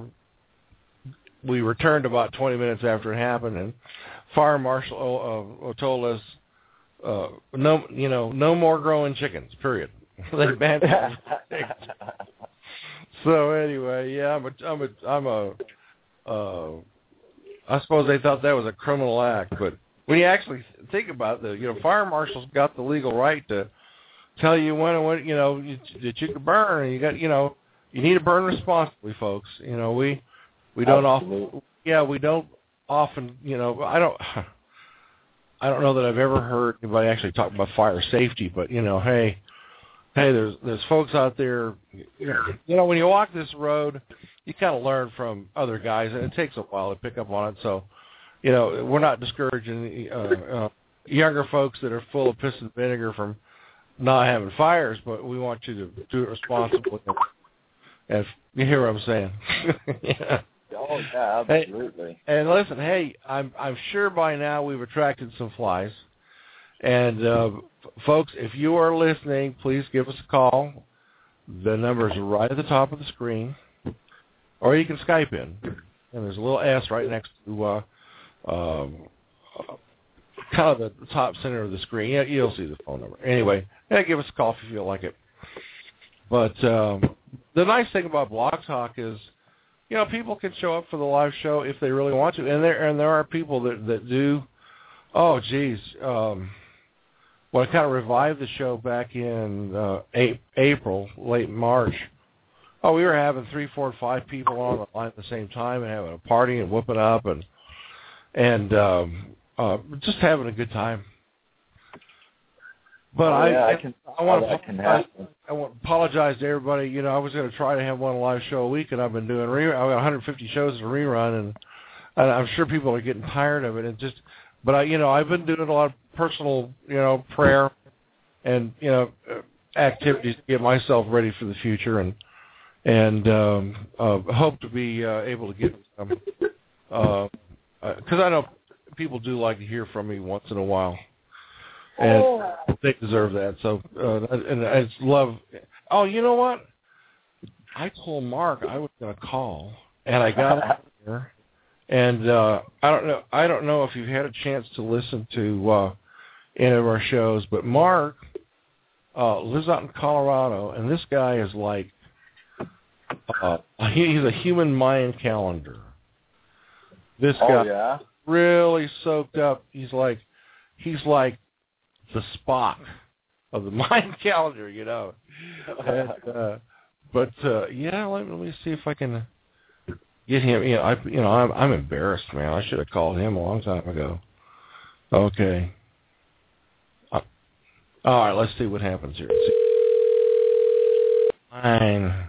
we returned about twenty minutes after it happened, and fire marshal uh, told us, uh, no, you know, no more growing chickens, period. They banned chickens. So anyway, yeah, I'm a, I'm a, I'm a, uh, I suppose they thought that was a criminal act, but when you actually think about it, you know, fire marshals got the legal right to tell you when and when, you know, you, that you can burn, and you got, you know, you need to burn responsibly, folks. You know, we, we don't often, yeah, we don't often, you know, I don't, I don't know that I've ever heard anybody actually talk about fire safety, but, you know, hey, hey, there's there's folks out there, you know, when you walk this road, you kind of learn from other guys, and it takes a while to pick up on it. So, you know, we're not discouraging uh, uh, younger folks that are full of piss and vinegar from not having fires, but we want you to do it responsibly. If you hear what I'm saying. Yeah. Oh, yeah, absolutely. Hey, and listen, hey, I'm I'm sure by now we've attracted some flies. And, uh, folks, if you are listening, please give us a call. The number is right at the top of the screen. Or you can Skype in. And there's a little S right next to uh, um, uh, kind of the top center of the screen. Yeah, you'll see the phone number. Anyway, yeah, give us a call if you feel like it. But um, the nice thing about Blog Talk is, you know, people can show up for the live show if they really want to. And there and there are people that, that do, oh, geez, um, well, I kind of revived the show back in uh, a- April, late March. Oh, we were having three, four, five people on the line at the same time and having a party and whooping up and and um, uh, just having a good time. But oh, I, yeah, I, I, can, I want to apologize, I want to apologize to everybody. You know, I was going to try to have one live show a week, and I've been doing re- I've got one hundred fifty shows to rerun, and, and I'm sure people are getting tired of it. And just, but I, you know, I've been doing a lot of personal, you know, prayer and, you know, activities to get myself ready for the future, and and um, uh, hope to be uh, able to get some, because uh, uh, I know people do like to hear from me once in a while, and oh. they deserve that. So, uh, and I just love. Oh, you know what? I told Mark I was going to call, and I got out there. And uh, I don't know. I don't know if you've had a chance to listen to uh, any of our shows, but Mark uh, lives out in Colorado, and this guy is like uh, he, he's a human Mayan calendar. This guy oh, yeah? really soaked up. He's like he's like the Spock of the Mayan calendar, you know. And, uh, but uh, yeah, let, let me see if I can. Get him, you know, I, you know, I'm, I'm embarrassed, man. I should have called him a long time ago. Okay. Uh, all right, let's see what happens here. Fine.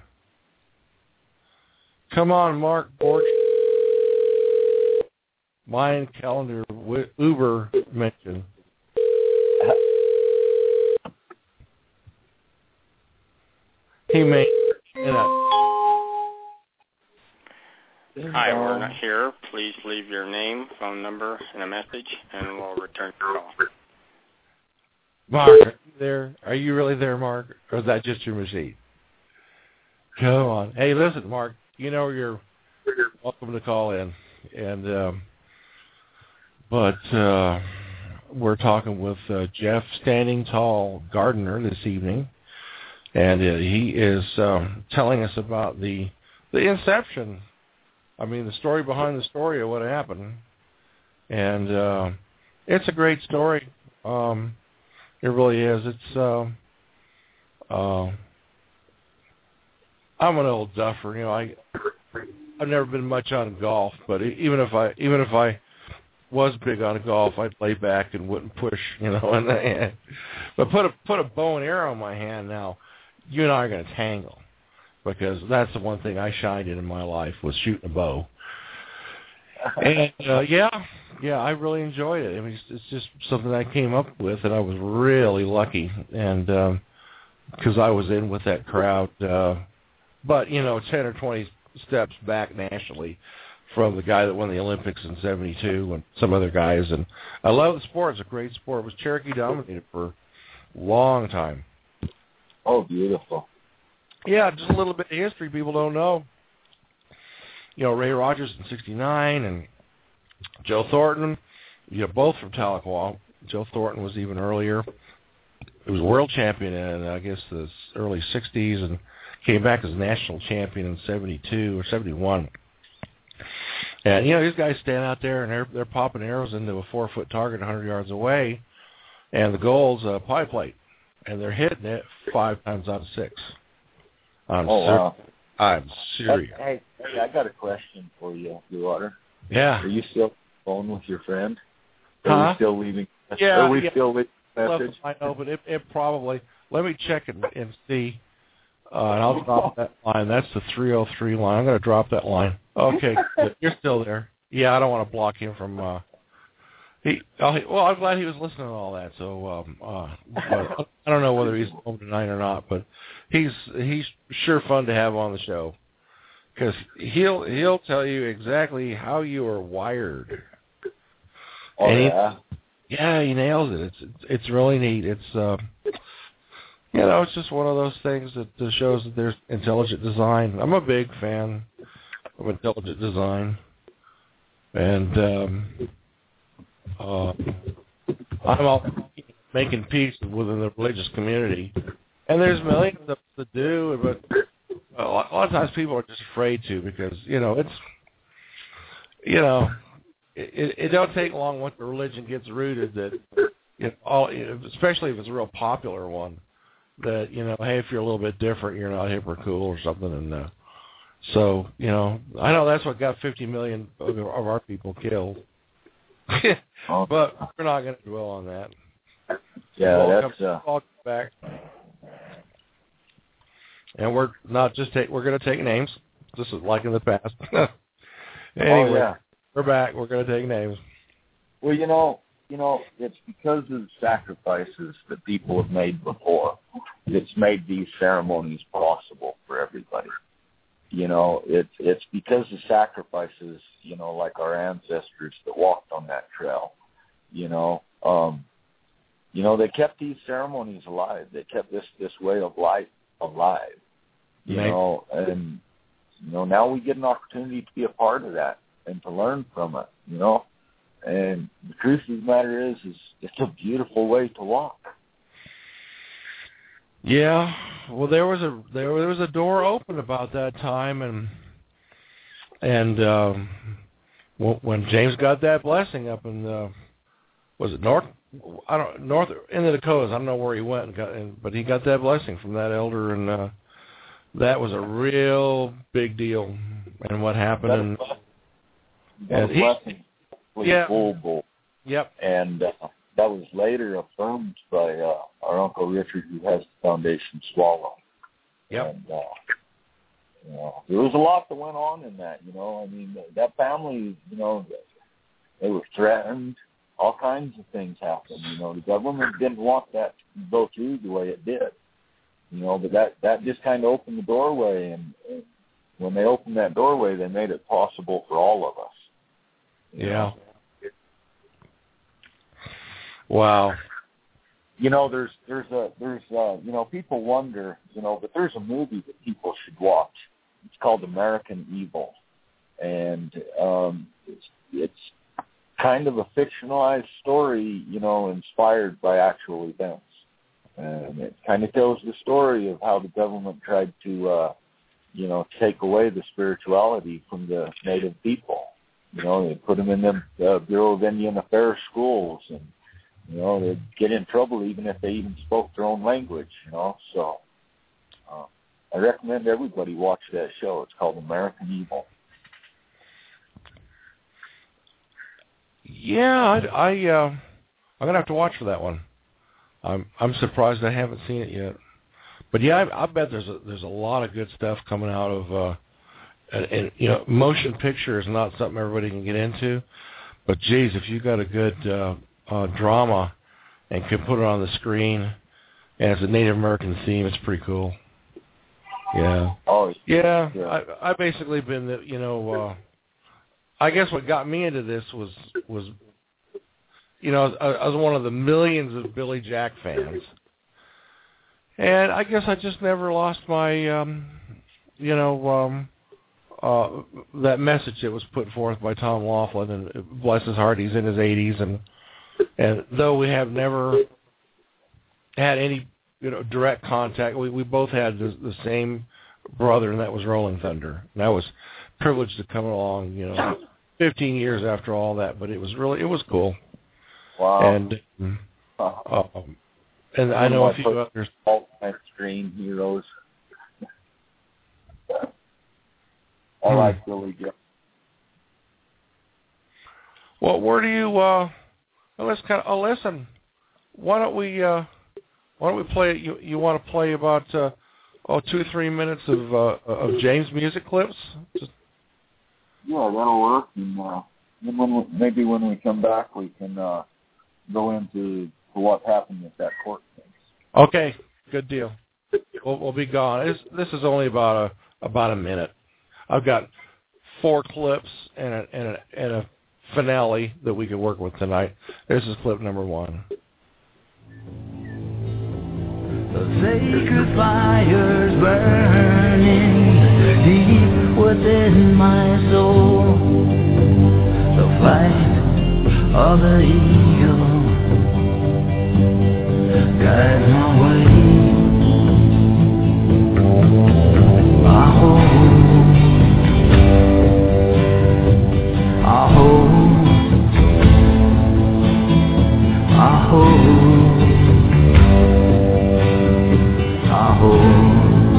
Come on, Mark Borch. Mayan calendar, Uber mentioned. He may. Hi, we're not here. Please leave your name, phone number, and a message, and we'll return your call. Mark, are you there? Are you really there, Mark? Or is that just your machine? Come on. Hey, listen, Mark, you know you're welcome to call in. And um, But uh, we're talking with uh, Jeff Standing Tall Gardner this evening. And uh, he is um, telling us about the the inception. I mean, the story behind the story of what happened. And uh, it's a great story. Um, it really is. It's. Uh, uh, I'm an old duffer, you know. I I've never been much on golf, but even if I even if I was big on golf, I'd lay back and wouldn't push, you know. And, and but put a put a bow and arrow in my hand now. You and I are going to tangle, because that's the one thing I shined in in my life, was shooting a bow. And uh, yeah, yeah, I really enjoyed it. I mean, it's, it's just something I came up with, and I was really lucky, and because um, I was in with that crowd. Uh, but you know, ten or twenty steps back nationally from the guy that won the Olympics in seventy-two and some other guys. And I love the sport. It's a great sport. It was Cherokee dominated for a long time. Oh, beautiful. Yeah, just a little bit of history people don't know. You know, Ray Rogers in sixty-nine and Joe Thornton, you know, both from Tahlequah. Joe Thornton was even earlier. He was world champion in, I guess, the early sixties, and came back as national champion in seventy-two or seventy-one. And, you know, these guys stand out there, and they're, they're popping arrows into a four-foot target one hundred yards away, and the goal's a pie plate. And they're hitting it five times out of six. I'm oh, ser- wow. I'm serious. Hey, hey, I got a question for you, Blue Water. Yeah. Are you still on the phone with your friend? Huh? Are we still leaving? Yeah. Are we yeah. still leaving a message? I know, but it, it probably. Let me check it and see. Uh, and I'll drop that line. That's the three oh three line. I'm going to drop that line. Okay. You're still there. Yeah, I don't want to block him from... Uh, He, oh, he, well, I'm glad he was listening to all that. So um, uh, but I don't know whether he's home tonight or not, but he's he's sure fun to have on the show, because he'll he'll tell you exactly how you are wired. Oh and yeah, he, yeah, he nails it. It's it's, it's really neat. It's uh, you know, it's just one of those things that uh, shows that there's intelligent design. I'm a big fan of intelligent design, and. Um, Uh, I'm all making peace within the religious community, and there's millions of to do, but a lot, a lot of times people are just afraid to, because you know it's you know it, it don't take long once the religion gets rooted that you know, all, especially if it's a real popular one, that you know, hey, if you're a little bit different, you're not hip or cool or something, and uh, so you know, I know that's what got fifty million of, of our people killed. But we're not going to dwell on that. Yeah, we'll that's come, uh... all back. And we're not just take. We're going to take names. This is like in the past. Anyway, oh, yeah. We're back. We're going to take names. Well, you know, you know, it's because of the sacrifices that people have made before that's made these ceremonies possible for everybody. You know, it's it's because of sacrifices, you know, like our ancestors that walked on that trail. You know, um, you know, they kept these ceremonies alive. They kept this this way of life alive. You Maybe. know, and you know, now we get an opportunity to be a part of that and to learn from it. You know, and the truth of the matter is, is it's a beautiful way to walk. Yeah, well, there was a there was a door open about that time, and and um, when James got that blessing up in the, was it north? I don't north in the Dakotas. I don't know where he went, and got, and, but he got that blessing from that elder, and uh, that was a real big deal. And what happened? That, and, that and he, blessing was yeah, full bull. Yep, and. Uh, That was later affirmed by uh, our Uncle Richard, who has the Foundation Swallow. Yep. And, uh, you know, there was a lot that went on in that, you know. I mean, that family, you know, they were threatened. All kinds of things happened. You know, the government didn't want that to go through the way it did. You know, but that, that just kind of opened the doorway. And, and when they opened that doorway, they made it possible for all of us. Yeah. Know? Wow. You know, there's there's a there's uh you know, people wonder, you know, but there's a movie that people should watch. It's called American Evil, and um, it's it's kind of a fictionalized story, you know, inspired by actual events, and it kind of tells the story of how the government tried to, uh, you know, take away the spirituality from the native people. You know, they put them in the uh, Bureau of Indian Affairs schools, and you know, they'd get in trouble even if they even spoke their own language, you know. So uh, I recommend everybody watch that show. It's called American Evil. Yeah, I, I uh, I'm gonna have to watch for that one. I'm I'm surprised I haven't seen it yet. But yeah, I, I bet there's a there's a lot of good stuff coming out of, uh, and, and you know, motion picture is not something everybody can get into. But geez, if you got a good uh, uh, drama and can put it on the screen, and it's a Native American theme, it's pretty cool. Yeah. Oh, yeah. yeah. I I basically been the, you know, uh, I guess what got me into this was was, you know, I, I was one of the millions of Billy Jack fans, and I guess I just never lost my, um, you know, um, uh, that message that was put forth by Tom Laughlin, and bless his heart, he's in his eighties, and and though we have never had any, you know, direct contact, we we both had the, the same brother, and that was Rolling Thunder, and I was privileged to come along, you know, fifteen years after all that, but it was really, it was cool. Wow. And um, and I know a few others. All time screen heroes. I Hmm. like Billy Jack. Well, where do you? Uh, well, let's kind of oh, listen. Why don't we? Uh, why don't we play? You you want to play about uh, oh two three minutes of uh, of James music clips? Just, Yeah, that'll work. And uh, then when we, maybe when we come back, we can uh, go into to what happened with that court case. okay, good deal. We'll, we'll be gone. It's, this is only about a about a minute. I've got four clips and a, and a, and a finale that we can work with tonight. This is clip number one. The sacred fire's burning deep within my soul. The flight of the eagle guides my way. I hope, I hope, I hope, I hope.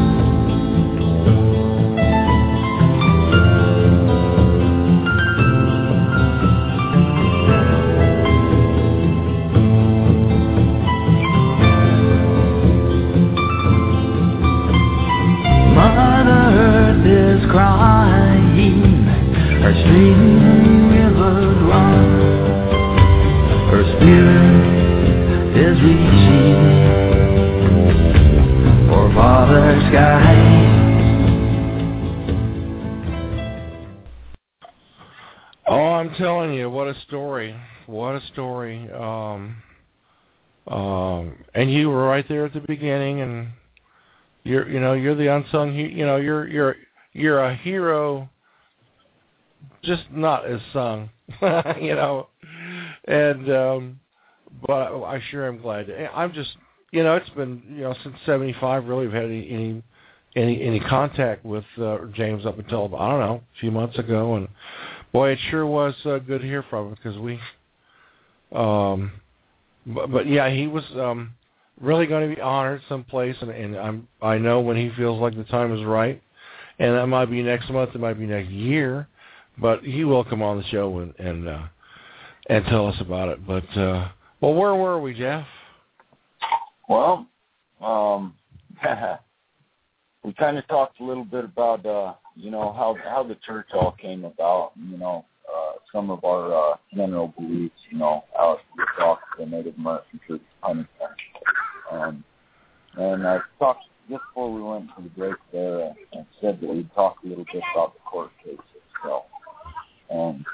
Crying, her streaming rivers run, her spirit is reaching for Father Sky. Oh, I'm telling you, what a story! What a story! Um, um, and you were right there at the beginning, and you're, you know, you're the unsung, you know, you're you're. You're a hero, just not as sung, you know. And um, but I sure am glad. I'm just, you know, it's been, you know, since seventy-five. Really, we've had any any any, any contact with uh, James up until, I don't know, a few months ago. And boy, it sure was uh, good to hear from him, because we. Um, but, but yeah, he was um, really going to be honored someplace, and, and I'm I know when he feels like the time is right. And that might be next month, it might be next year, but he will come on the show and and, uh, and tell us about it. But uh, well, where were we, Jeff? Well, um, we kind of talked a little bit about, uh, you know, how how the church all came about, you know, uh, some of our uh, general beliefs, you know, how we talked to the Native American Church Huntington. Um, and I talked, just before we went to the break there, uh, I said that we'd talk a little bit about the court case itself. Um,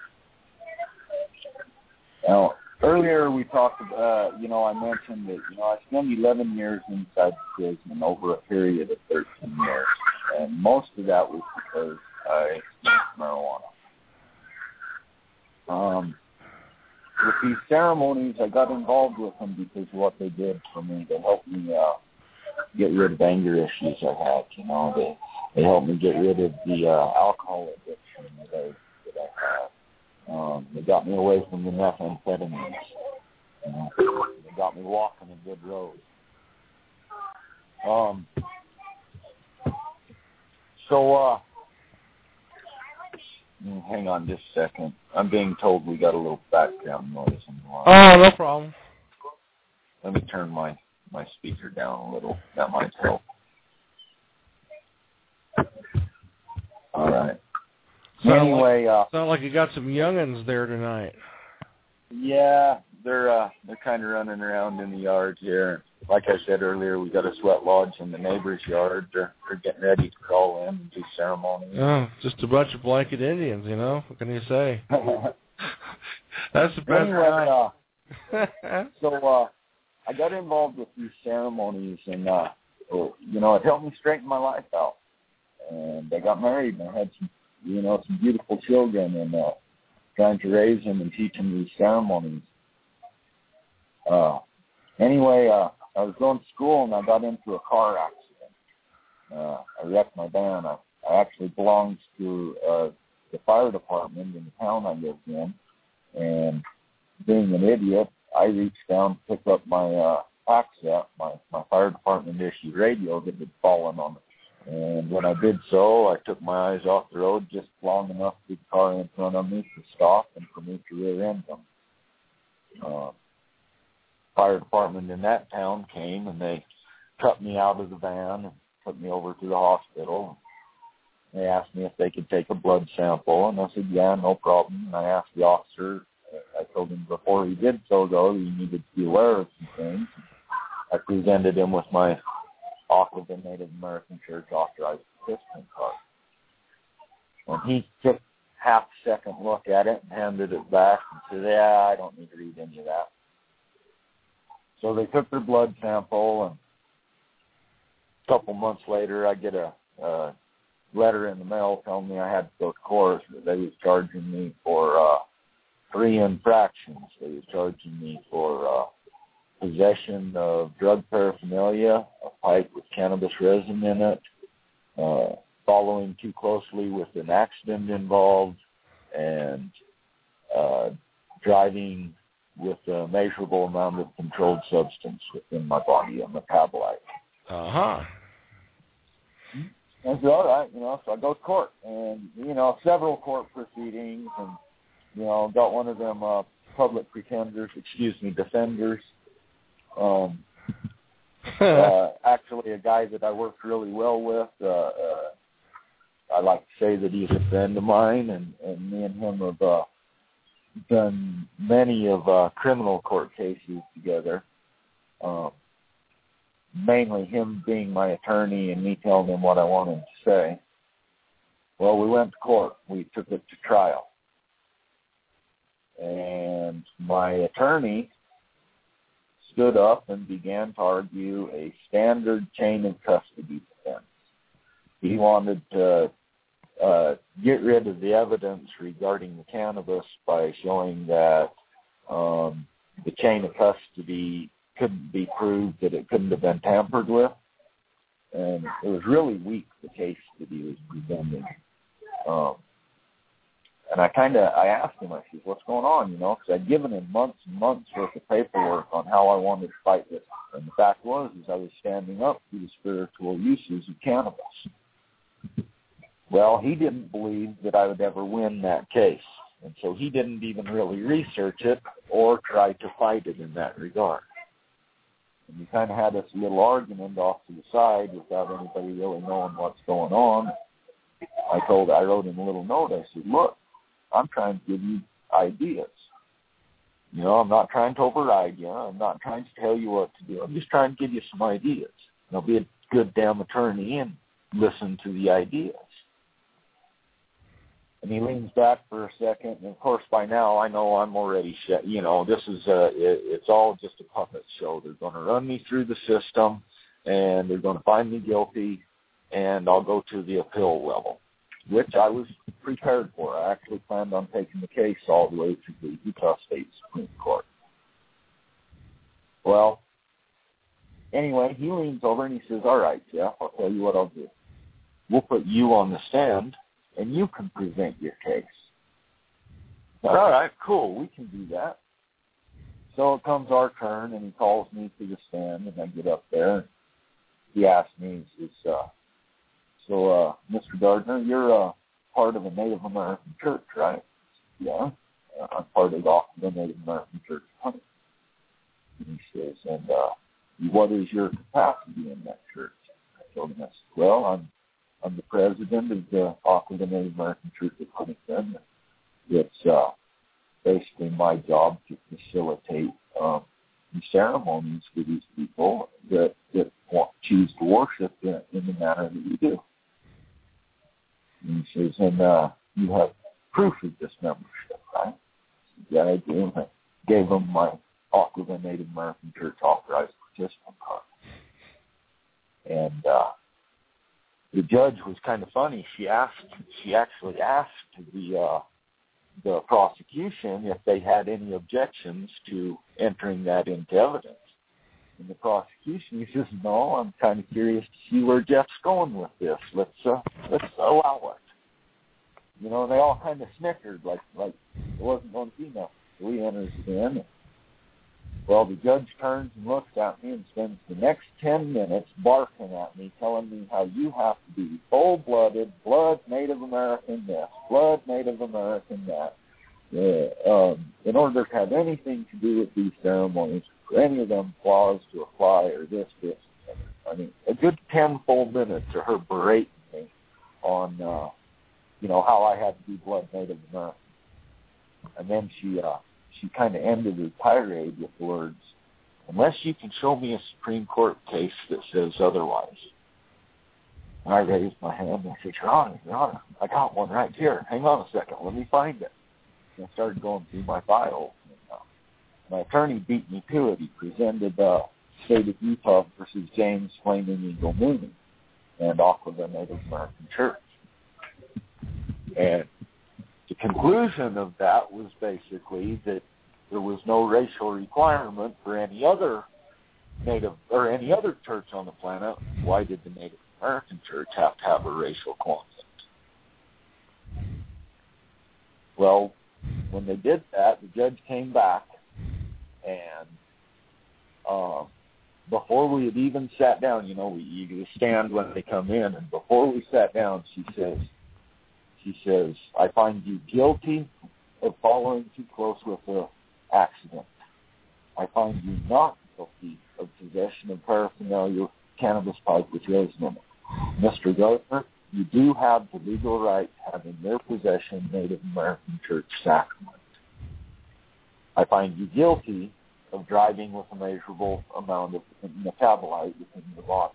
now, earlier we talked about, uh, you know, I mentioned that, you know, I spent eleven years inside the prison over a period of thirteen years. And most of that was because I smoked marijuana. Um, with these ceremonies, I got involved with them because of what they did for me. They helped me uh, get rid of anger issues I had. You know, they they helped me get rid of the uh, alcohol addiction that I that I had. Um, they got me away from the methamphetamines. You know, they got me walking a good road. Um. So, uh, hang on just a second. I'm being told we got a little background noise in the line. Oh, no problem. Let me turn my, my speaker down a little. That might help. All right. Sound anyway, like, uh, sound like you got some youngins there tonight. Yeah, they're uh, they're kind of running around in the yard here. Like I said earlier, we got a sweat lodge in the neighbor's yard. They're, they're getting ready to crawl in and do ceremony. Oh, just a bunch of blanket Indians, you know. What can you say? That's the best anyway, uh, so uh, I got involved with these ceremonies, and uh, you know, it helped me straighten my life out. And I got married, and I had some, you know, some beautiful children, and uh, trying to raise them and teach them these ceremonies. Uh, anyway, uh, I was going to school, and I got into a car accident. Uh, I wrecked my van. I, I actually belonged to uh, the fire department in the town I lived in, and being an idiot, I reached down to pick up my uh, pack set, my, my fire department issued radio that had fallen on it. And when I did so, I took my eyes off the road just long enough for the car in front of me to stop and for me to rear end them. Uh, fire department in that town came, and they cut me out of the van and took me over to the hospital. They asked me if they could take a blood sample, and I said, yeah, no problem. And I asked the officer, I told him before he did so, though, he needed to be aware of some things. I presented him with my Auckland Native American Church authorized participant card. When he took half a second look at it and handed it back and said, yeah, I don't need to read any of that. So they took their blood sample, and a couple months later, I get a, a letter in the mail telling me I had to go to court. They was charging me for uh, three infractions. They was charging me for uh, possession of drug paraphernalia, a pipe with cannabis resin in it, uh, following too closely with an accident involved, and uh, driving with a measurable amount of controlled substance within my body, a metabolite. Uh-huh. I said, all right, you know, so I go to court, and, you know, several court proceedings, and, you know, got one of them uh, public pretenders, excuse me, defenders. Um, uh, actually, a guy that I worked really well with. Uh, uh, I like to say that he's a friend of mine, and, and me and him have uh, done many of uh, criminal court cases together. Um, mainly him being my attorney and me telling him what I wanted to say. Well, we went to court. We took it to trial. And my attorney stood up and began to argue a standard chain of custody defense. He wanted to uh, get rid of the evidence regarding the cannabis by showing that um, the chain of custody couldn't be proved, that it couldn't have been tampered with. And it was really weak, the case that he was presenting. Um, and I kind of, I asked him, I said, what's going on, you know, because I'd given him months and months worth of paperwork on how I wanted to fight this. And the fact was, is I was standing up to the spiritual uses of cannabis. Well, he didn't believe that I would ever win that case. And so he didn't even really research it or try to fight it in that regard. And we kind of had this little argument off to the side without anybody really knowing what's going on. I told, I wrote him a little note. I said, look, I'm trying to give you ideas. You know, I'm not trying to override you. I'm not trying to tell you what to do. I'm just trying to give you some ideas. And I'll be a good damn attorney and listen to the ideas. And he leans back for a second, and of course by now I know I'm already, sh- you know, this is, a, it, it's all just a puppet show. They're going to run me through the system, and they're going to find me guilty, and I'll go to the appeal level, which I was prepared for. I actually planned on taking the case all the way to the Utah State Supreme Court. Well, anyway, he leans over and he says, all right, Jeff, I'll tell you what I'll do. We'll put you on the stand, and you can present your case. All right, cool, we can do that. So it comes our turn, and he calls me to the stand, and I get up there. He asks me, he says, uh, so, uh, Mister Gardner, you're uh, part of a Native American church, right? Yeah, uh, I'm part of the Native American Church of Huntington. And he says, and uh, what is your capacity in that church? I told him, I said, well, I'm I'm the president of the Auckland Native American Church of Huntington. It's uh, basically my job to facilitate um, the ceremonies for these people that, that want, choose to worship in, in the manner that we do. And he says, and uh, you have proof of this membership, right? I said, yeah, I do. I gave him my Auckland Native American Church authorized participant card. And uh, the judge was kind of funny. She asked, she actually asked the uh, the prosecution if they had any objections to entering that into evidence. And the prosecution, he says, no, I'm kind of curious to see where Jeff's going with this. Let's uh, let's allow it. You know, and they all kind of snickered, like like it wasn't going to be nothing. So he enters it in. Well, the judge turns and looks at me and spends the next ten minutes barking at me, telling me how you have to be full-blooded, blood Native American this, blood Native American that, uh, um, in order to have anything to do with these ceremonies, for any of them clause to apply or this, this, and I mean, a good ten full minutes of her berating me on, uh, you know, how I had to be blood Native American. And then she... Uh, She kind of ended her tirade with the words, unless you can show me a Supreme Court case that says otherwise. And I raised my hand and I said, Your Honor, Your Honor, I got one right here. Hang on a second. Let me find it. And I started going through my files. And, uh, my attorney beat me to it. He presented uh, State of Utah versus James Flaming Eagle Mooney and Auckland Native American Church. And the conclusion of that was basically that there was no racial requirement for any other Native or any other church on the planet. Why did the Native American Church have to have a racial concept? Well, when they did that, the judge came back, and uh, before we had even sat down, you know, we you stand when they come in, and before we sat down, she says, She says, I find you guilty of following too close with the accident. I find you not guilty of possession of paraphernalia cannabis pipe with resin in it. Mister Gardner, you do have the legal right to have in their possession Native American Church sacrament. I find you guilty of driving with a measurable amount of metabolite within your body.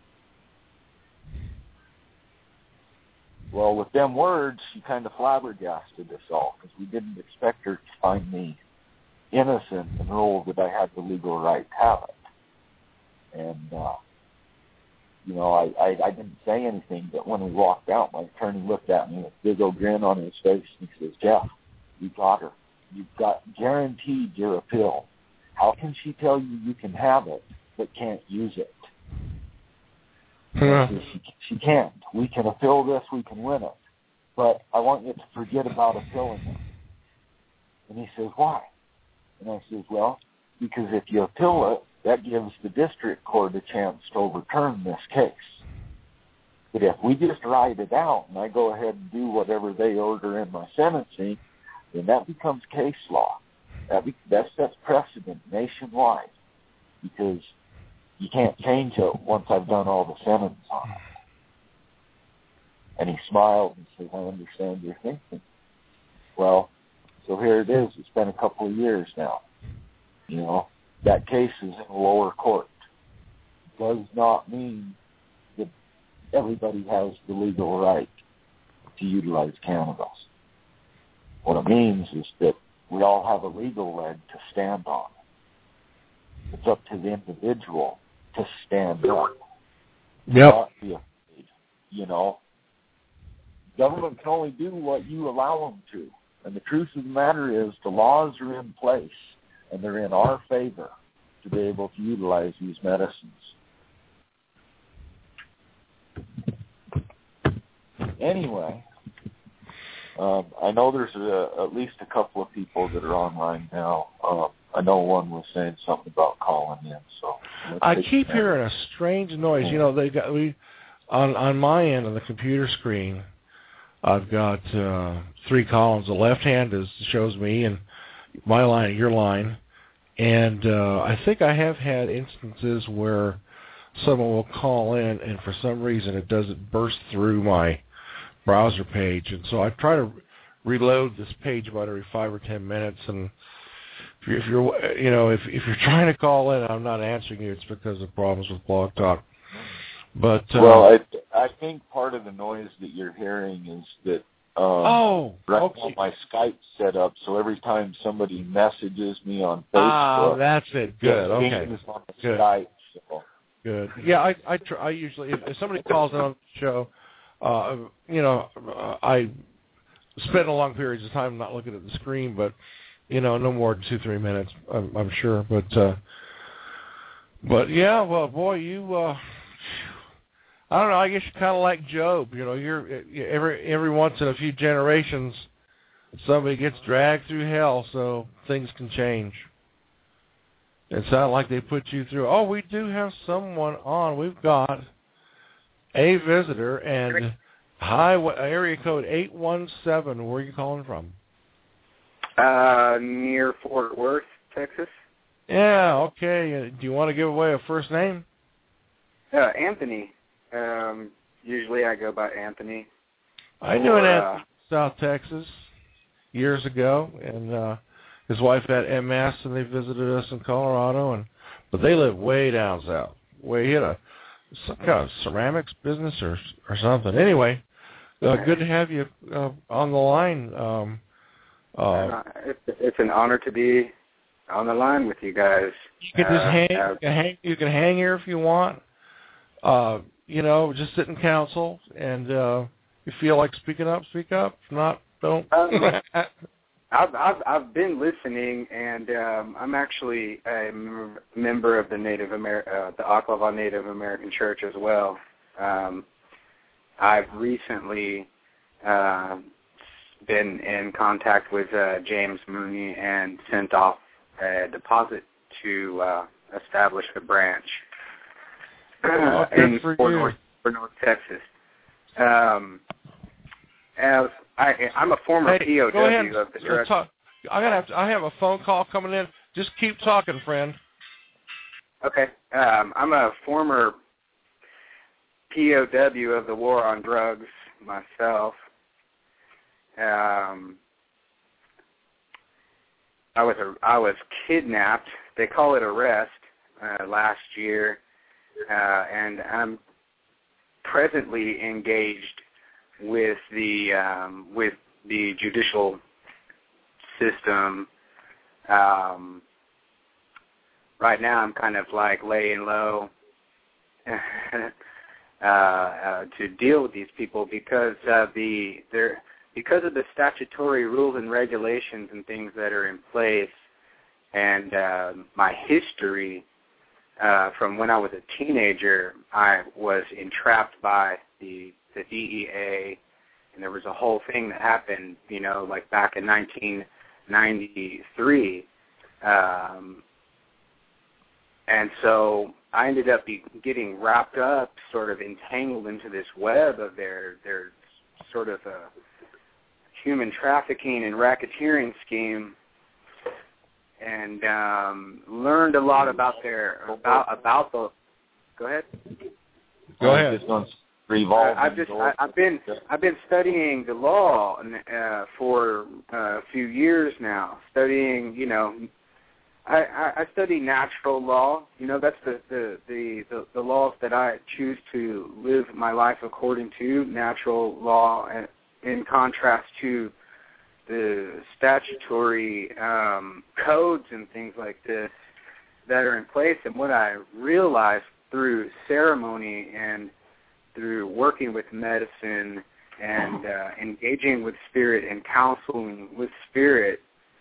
Well, with them words, she kind of flabbergasted us all because we didn't expect her to find me innocent and rule that I had the legal right to have it. And, uh, you know, I, I, I didn't say anything, but when we walked out, my attorney looked at me with a big old grin on his face and he says, Jeff, you got her. You've got guaranteed your appeal. How can she tell you you can have it but can't use it? Yeah. She, she can't. We can appeal this, we can win it. But I want you to forget about appealing it. And he says, why? And I says, well, because if you appeal it, that gives the district court a chance to overturn this case. But if we just ride it out and I go ahead and do whatever they order in my sentencing, then that becomes case law. That, be, that sets precedent nationwide. Because you can't change it once I've done all the sentence on it. And he smiled and said, I understand your thinking. Well, so here it is. It's been a couple of years now. You know, that case is in lower court. Does not mean that everybody has the legal right to utilize cannabis. What it means is that we all have a legal leg to stand on. It's up to the individual to stand up. Yep. Not be afraid. You know, government can only do what you allow them to. And the truth of the matter is the laws are in place, and they're in our favor to be able to utilize these medicines. Anyway, um, I know there's a, at least a couple of people that are online now. Uh, I know one was saying something about calling in. So I keep hearing a strange noise. You know, they got we on on my end of the computer screen. I've got uh, three columns. The left hand is shows me and my line, your line, and uh, I think I have had instances where someone will call in, and for some reason it doesn't burst through my browser page, and so I try to reload this page about every five or ten minutes. And if you're, if you're you know, if if you're trying to call in, I'm not answering you. It's because of problems with Blog Talk. But uh, well, I I think part of the noise that you're hearing is that um, oh, right okay. now my Skype's set up, so every time somebody messages me on Facebook, ah, that's it. Good. Okay. On the Good. Skype, so. Good. Yeah, I I, tr- I usually if, if somebody calls in on the show, uh, you know, uh, I spend a long periods of time not looking at the screen, but you know, no more than two three minutes, I'm, I'm sure. But uh, but yeah, well, boy, you. Uh, I don't know. I guess you're kind of like Job. You know, you're every every once in a few generations, somebody gets dragged through hell, so things can change. It sounded like they put you through. Oh, we do have someone on. We've got a visitor, and hi, area code eight one seven. Where are you calling from? Uh, near Fort Worth, Texas. Yeah. Okay. Do you want to give away a first name? Uh, Anthony. Um, usually I go by Anthony. I knew an uh, Anthony in South Texas years ago, and uh, his wife had M S, and they visited us in Colorado, and but they live way down south. Way he had a some kind of ceramics business or or something. Anyway, uh, good to have you uh, on the line. Um, uh, uh, it's, it's an honor to be on the line with you guys. You can just uh, hang, uh, you can hang. You can hang here if you want. Uh, you know, just sit in council, and uh, if you feel like speaking up, speak up. If not, don't. Um, I've, I've I've been listening, and um, I'm actually a m- member of the Native Amer- uh, the Oklahoma Native American Church as well. Um, I've recently uh, been in contact with uh, James Mooney and sent off a deposit to uh, establish a branch. Oh, in for Fort you. North, Fort North, Texas. Um, as I, I'm a former Hey, P O go ahead. W of the Let's drug. talk. I gotta have to, I have a phone call coming in. Just keep talking, friend. Okay, um, I'm a former P O W of the war on drugs myself. Um, I was a, I was kidnapped. They call it arrest uh, last year. Uh, and I'm presently engaged with the um, with the judicial system. Um, right now, I'm kind of like laying low uh, uh, to deal with these people because of the they're because of the statutory rules and regulations and things that are in place, and uh, my history. Uh, from when I was a teenager, I was entrapped by the the D E A, and there was a whole thing that happened, you know, like back in nineteen ninety-three. Um, and so I ended up be getting wrapped up, sort of entangled into this web of their, their sort of a human trafficking and racketeering scheme. And um, learned a lot about their about about the Go ahead. Go ahead. Just going to revolve. Uh, I've just I, I've been I've been studying the law uh, for uh, a few years now. Studying, you know, I, I, I study natural law. You know, that's the the, the the the laws that I choose to live my life according to. Natural law, and in contrast to the statutory um, codes and things like this that are in place. And what I realized through ceremony and through working with medicine and uh, engaging with spirit and counseling with spirit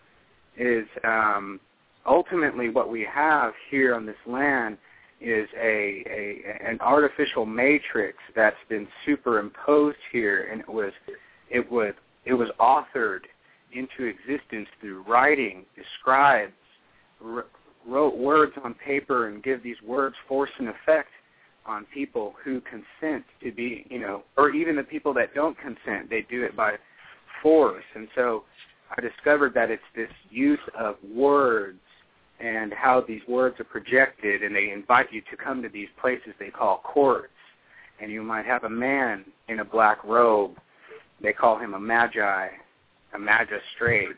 is um, ultimately what we have here on this land is a, a an artificial matrix that's been superimposed here, and it was it was it was authored into existence through writing. The scribes r- wrote words on paper and give these words force and effect on people who consent to be, you know, or even the people that don't consent, they do it by force. And so I discovered that it's this use of words and how these words are projected, and they invite you to come to these places they call courts. And you might have a man in a black robe. They call him a magi, a magistrate.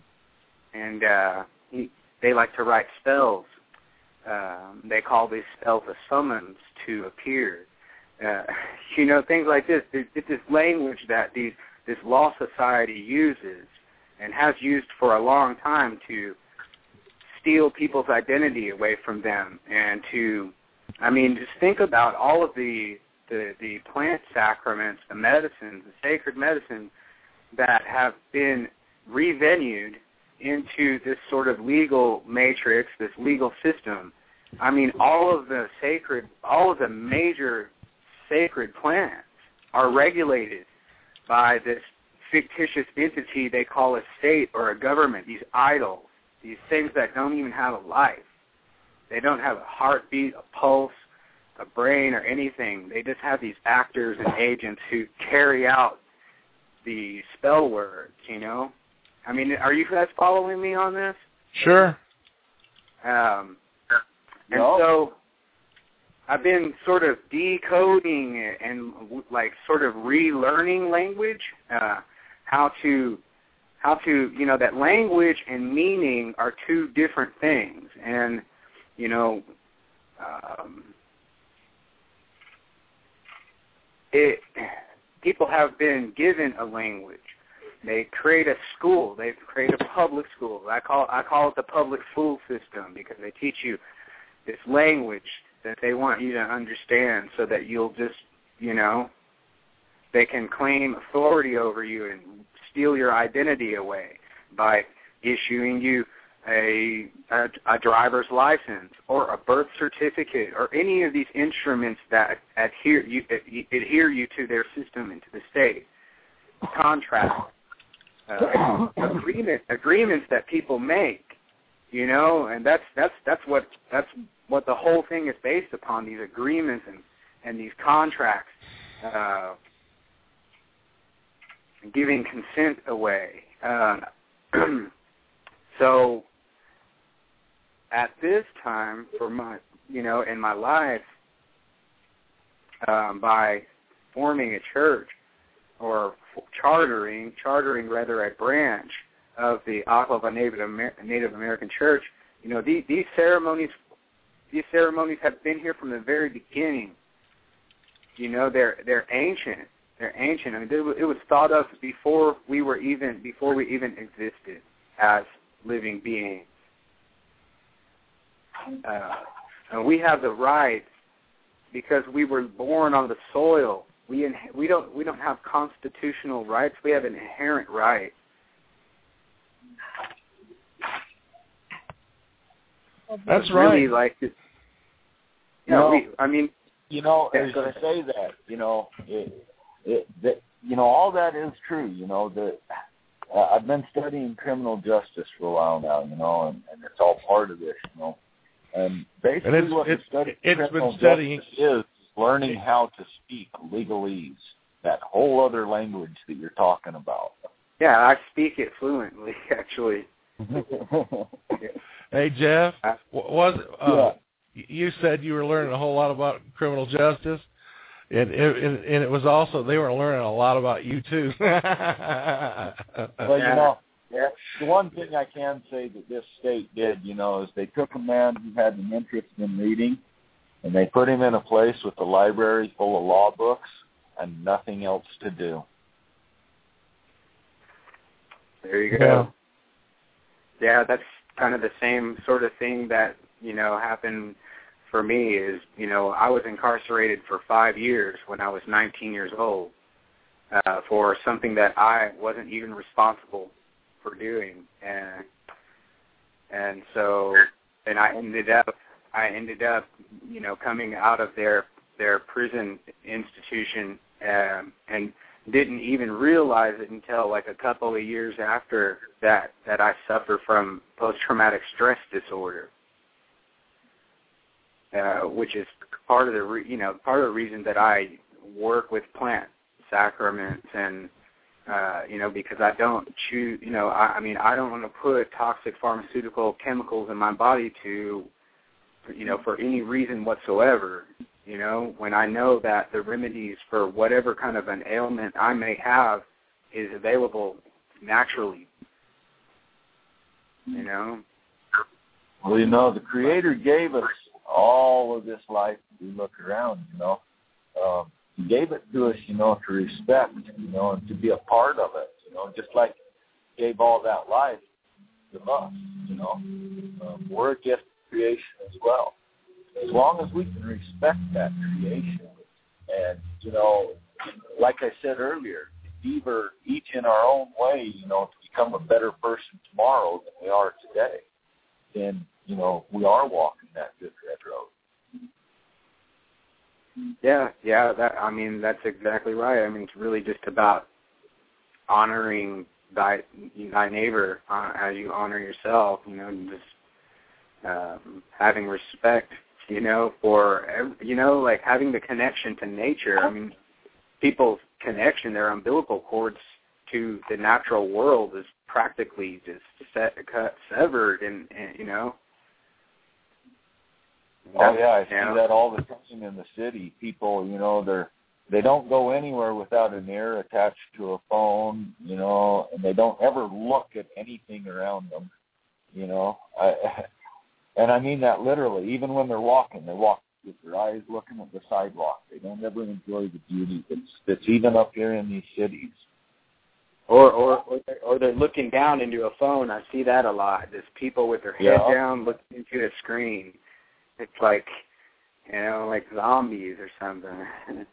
And uh, he, they like to write spells. Um, they call these spells a summons to appear. Uh, you know, things like this. It's this language that these, this law society uses and has used for a long time to steal people's identity away from them, and to, I mean, just think about all of the the, the plant sacraments, the medicines, the sacred medicines that have been revenued into this sort of legal matrix, this legal system. I mean, all of the sacred, all of the major sacred plants are regulated by this fictitious entity they call a state or a government, these idols, these things that don't even have a life. They don't have a heartbeat, a pulse, a brain, or anything. They just have these actors and agents who carry out the spell words, you know? I mean, are you guys following me on this? Sure. Um, and no. so I've been sort of decoding and, like, sort of relearning language, uh, how to, how to, you know, that language and meaning are two different things. And, you know, um, it, people have been given a language. They create a school. They create a public school. I call I call it the public school system, because they teach you this language that they want you to understand, so that you'll just, you know, they can claim authority over you and steal your identity away by issuing you a, a, a driver's license or a birth certificate or any of these instruments that adhere you, adhere you to their system and to the state. Contract. Uh, agreement, agreements that people make, you know, and that's that's that's what that's what the whole thing is based upon. These agreements and, and these contracts, uh, giving consent away. Uh, so, at this time, for my, you know, in my life, um, by forming a church, or chartering, chartering rather, a branch of the Oklahoma Native, Amer- Native American Church, you know, these, these ceremonies, these ceremonies have been here from the very beginning. You know, they're they're ancient. They're ancient. I mean, it was thought of before we were even before we even existed as living beings. Uh, and we have the right, because we were born on the soil. We in, we don't we don't have constitutional rights. We have an inherent right. That's it's right. Really like it, you know, we, I mean, you know, yeah, as you say that, you know, it, it, that, you know, all that is true. You know, that uh, I've been studying criminal justice for a while now. You know, and, and it's all part of this. You know, and basically and it's, what it's, the study it's criminal been studying justice is learning how to speak legalese, that whole other language that you're talking about. Yeah, I speak it fluently, actually. Hey, Jeff, was uh, yeah. you said you were learning a whole lot about criminal justice, and it, and, and it was also they were learning a lot about you too. Well, you know, the one thing I can say that this state did, you know, is they took a man who had an interest in reading, and they put him in a place with a library full of law books and nothing else to do. There you go. Yeah, yeah that's kind of the same sort of thing that, you know, happened for me is, you know, I was incarcerated for five years when I was nineteen years old uh, for something that I wasn't even responsible for doing. And and so, and I ended up, I ended up, you know, coming out of their, their prison institution um, and didn't even realize it until like a couple of years after that, that I suffer from post-traumatic stress disorder, uh, which is part of the, re- you know, part of the reason that I work with plant sacraments and, uh, you know, because I don't choose, you know, I, I mean, I don't want to put toxic pharmaceutical chemicals in my body to, you know, for any reason whatsoever. You know, when I know that the remedies for whatever kind of an ailment I may have is available naturally, you know. Well, you know, the Creator gave us all of this life. We look around, you know. Um, he gave it to us, you know, to respect, you know, and to be a part of it, you know, just like he gave all that life to us, you know. Um, we're a gift of creation as well. As long as we can respect that creation, and, you know, like I said earlier, either each in our own way, you know, to become a better person tomorrow than we are today, then, you know, we are walking that good red road. Yeah, yeah, that, I mean, that's exactly right. I mean, it's really just about honoring thy, thy neighbor uh, as you honor yourself, you know, and just um, having respect, you know, for, you know, like having the connection to nature. I mean, people's connection, their umbilical cords to the natural world is practically just set, cut, severed, and, and you know. Oh, yeah, I see you know, that all the time in the city. People, you know, they're, they don't go anywhere without an ear attached to a phone, you know, and they don't ever look at anything around them, you know. I And I mean that literally. Even when they're walking, they walk with their eyes looking at the sidewalk. They don't ever enjoy the beauty that's, that's even up here in these cities. Or or or they're, or they're looking down into a phone. I see that a lot. There's people with their head yeah. down looking into a screen. It's like, you know, like zombies or something.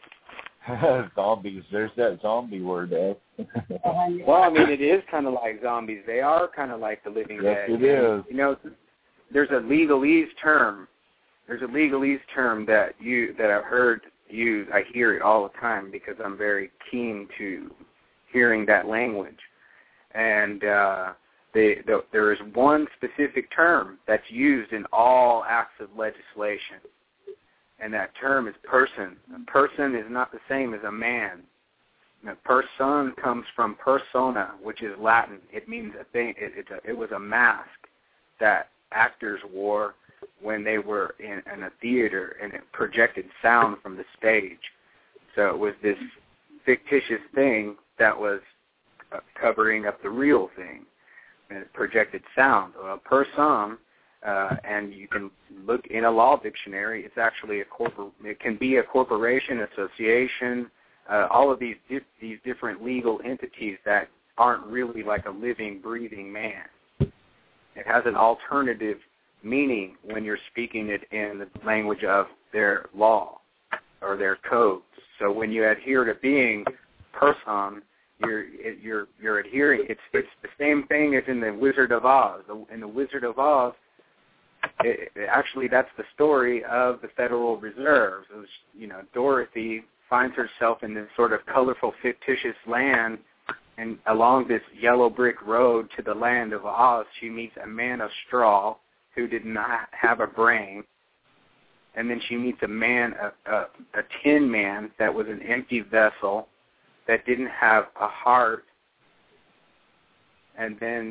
Zombies. There's that zombie word, eh? Well, I mean, it is kind of like zombies. They are kind of like the living yes, dead. Yes, it is. You know, there's a legalese term. There's a legalese term that you that I've heard used. I hear it all the time because I'm very keen to hearing that language. And uh, they, the, there is one specific term that's used in all acts of legislation, and that term is person. A person is not the same as a man. Now, person comes from persona, which is Latin. It means a thing. It, it's a, it was a mask that actors wore when they were in, in a theater, and it projected sound from the stage. So it was this fictitious thing that was uh, covering up the real thing, and it projected sound. A person, uh, and you can look in a law dictionary. It's actually a corpor. It can be a corporation, association, uh, all of these di- these different legal entities that aren't really like a living, breathing man. It has an alternative meaning when you're speaking it in the language of their law or their codes. So when you adhere to being person, you're you're you're adhering. It's it's the same thing as in the Wizard of Oz. In the Wizard of Oz, it, it, actually that's the story of the Federal Reserve. It was, you know, Dorothy finds herself in this sort of colorful, fictitious land. And along this yellow brick road to the land of Oz, she meets a man of straw who did not have a brain. And then she meets a man, a, a, a tin man that was an empty vessel that didn't have a heart. And then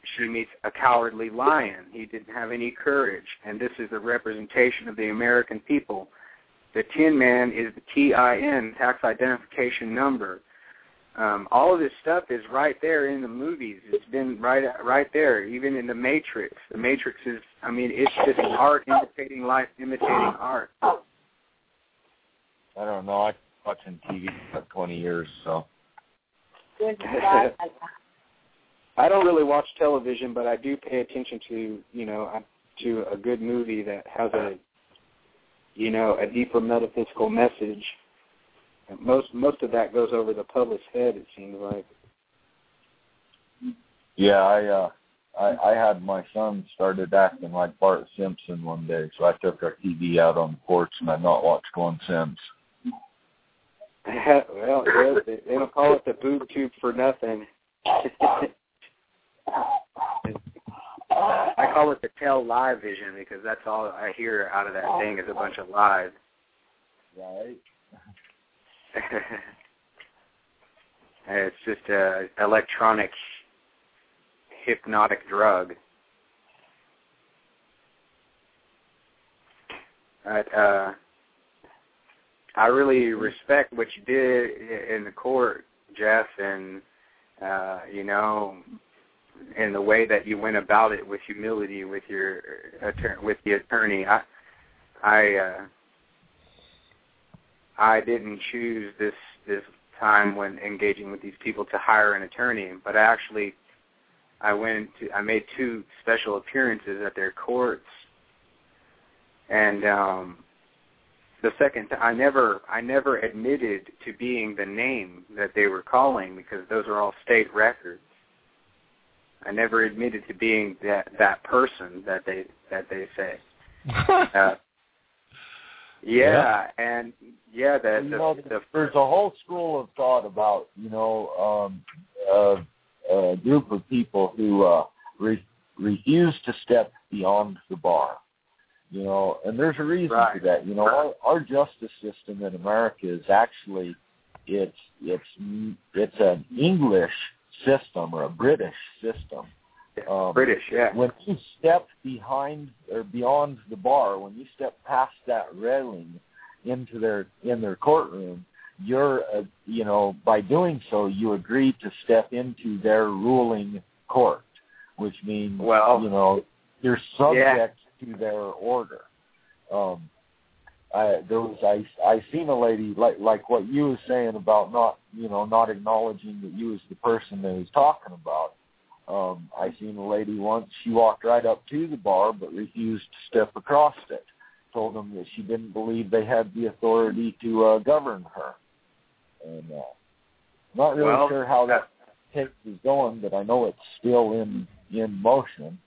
she meets a cowardly lion. He didn't have any courage, and this is the representation of the American people. The Tin Man is the T I N, tax identification number. Um, all of this stuff is right there in the movies. It's been right right there, even in The Matrix. The Matrix is, I mean, it's just art imitating life, imitating art. I don't know. I've been watching T V for twenty years, so. I don't really watch television, but I do pay attention to, you know, to a good movie that has a, you know, a deeper metaphysical message. And most most of that goes over the public's head, it seems like. Yeah, I uh, I, I had my son started acting like Bart Simpson one day, so I took our T V out on the porch and I've not watched one since. Well, yeah, they, they don't call it the boob tube for nothing. I call it the tail live vision because that's all I hear out of that thing is a bunch of lies. Right. It's just a electronic hypnotic drug. But, uh, I really respect what you did in the court, Jeff, and, uh, you know, in the way that you went about it with humility with your with the attorney. I, I, uh, I didn't choose this this time when engaging with these people to hire an attorney, but I actually, I went to, I made two special appearances at their courts, and um, the second, I never, I never admitted to being the name that they were calling because those are all state records. I never admitted to being that that person that they that they say. uh, yeah, yeah, and yeah, the, you the, know, the there's a whole school of thought about you know um, uh, a group of people who uh, re- refuse to step beyond the bar. You know, and there's a reason right. for that. You know, our, our justice system in America is actually it's it's it's an English system or a British system. Um, British, yeah. When you step behind or beyond the bar, when you step past that railing into their in their courtroom, you're uh, you know by doing so you agree to step into their ruling court, which means well, you know you're subject yeah. to their order. Um, I, there was I I seen a lady like like what you was saying about not you know not acknowledging that you was the person that was talking about. Um, I seen a lady once. She walked right up to the bar, but refused to step across it. Told them that she didn't believe they had the authority to uh, govern her. And uh, not really well, sure how that case is going, but I know it's still in in motion.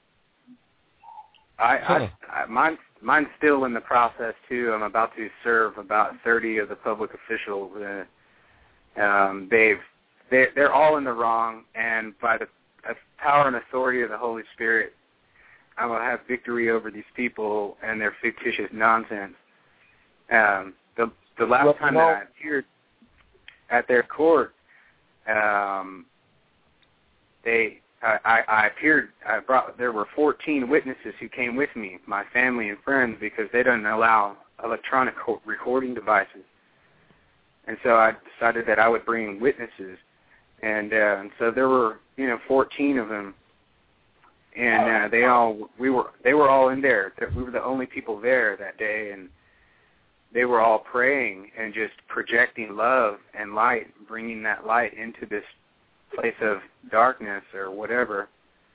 I, I, I mine mine's still in the process too. I'm about to serve about thirty of the public officials. Uh, um, they've they're, they're all in the wrong, and by the power and authority of the Holy Spirit, I will have victory over these people and their fictitious nonsense. Um, the the last well, time you know, that I appeared at their court, um, they I, I, I appeared. I brought. There were fourteen witnesses who came with me, my family and friends, because they don't allow electronic recording devices. And so I decided that I would bring witnesses, and, uh, and so there were, you know, fourteen of them, and uh, they all we were they were all in there. We were the only people there that day, and they were all praying and just projecting love and light, bringing that light into this place of darkness or whatever.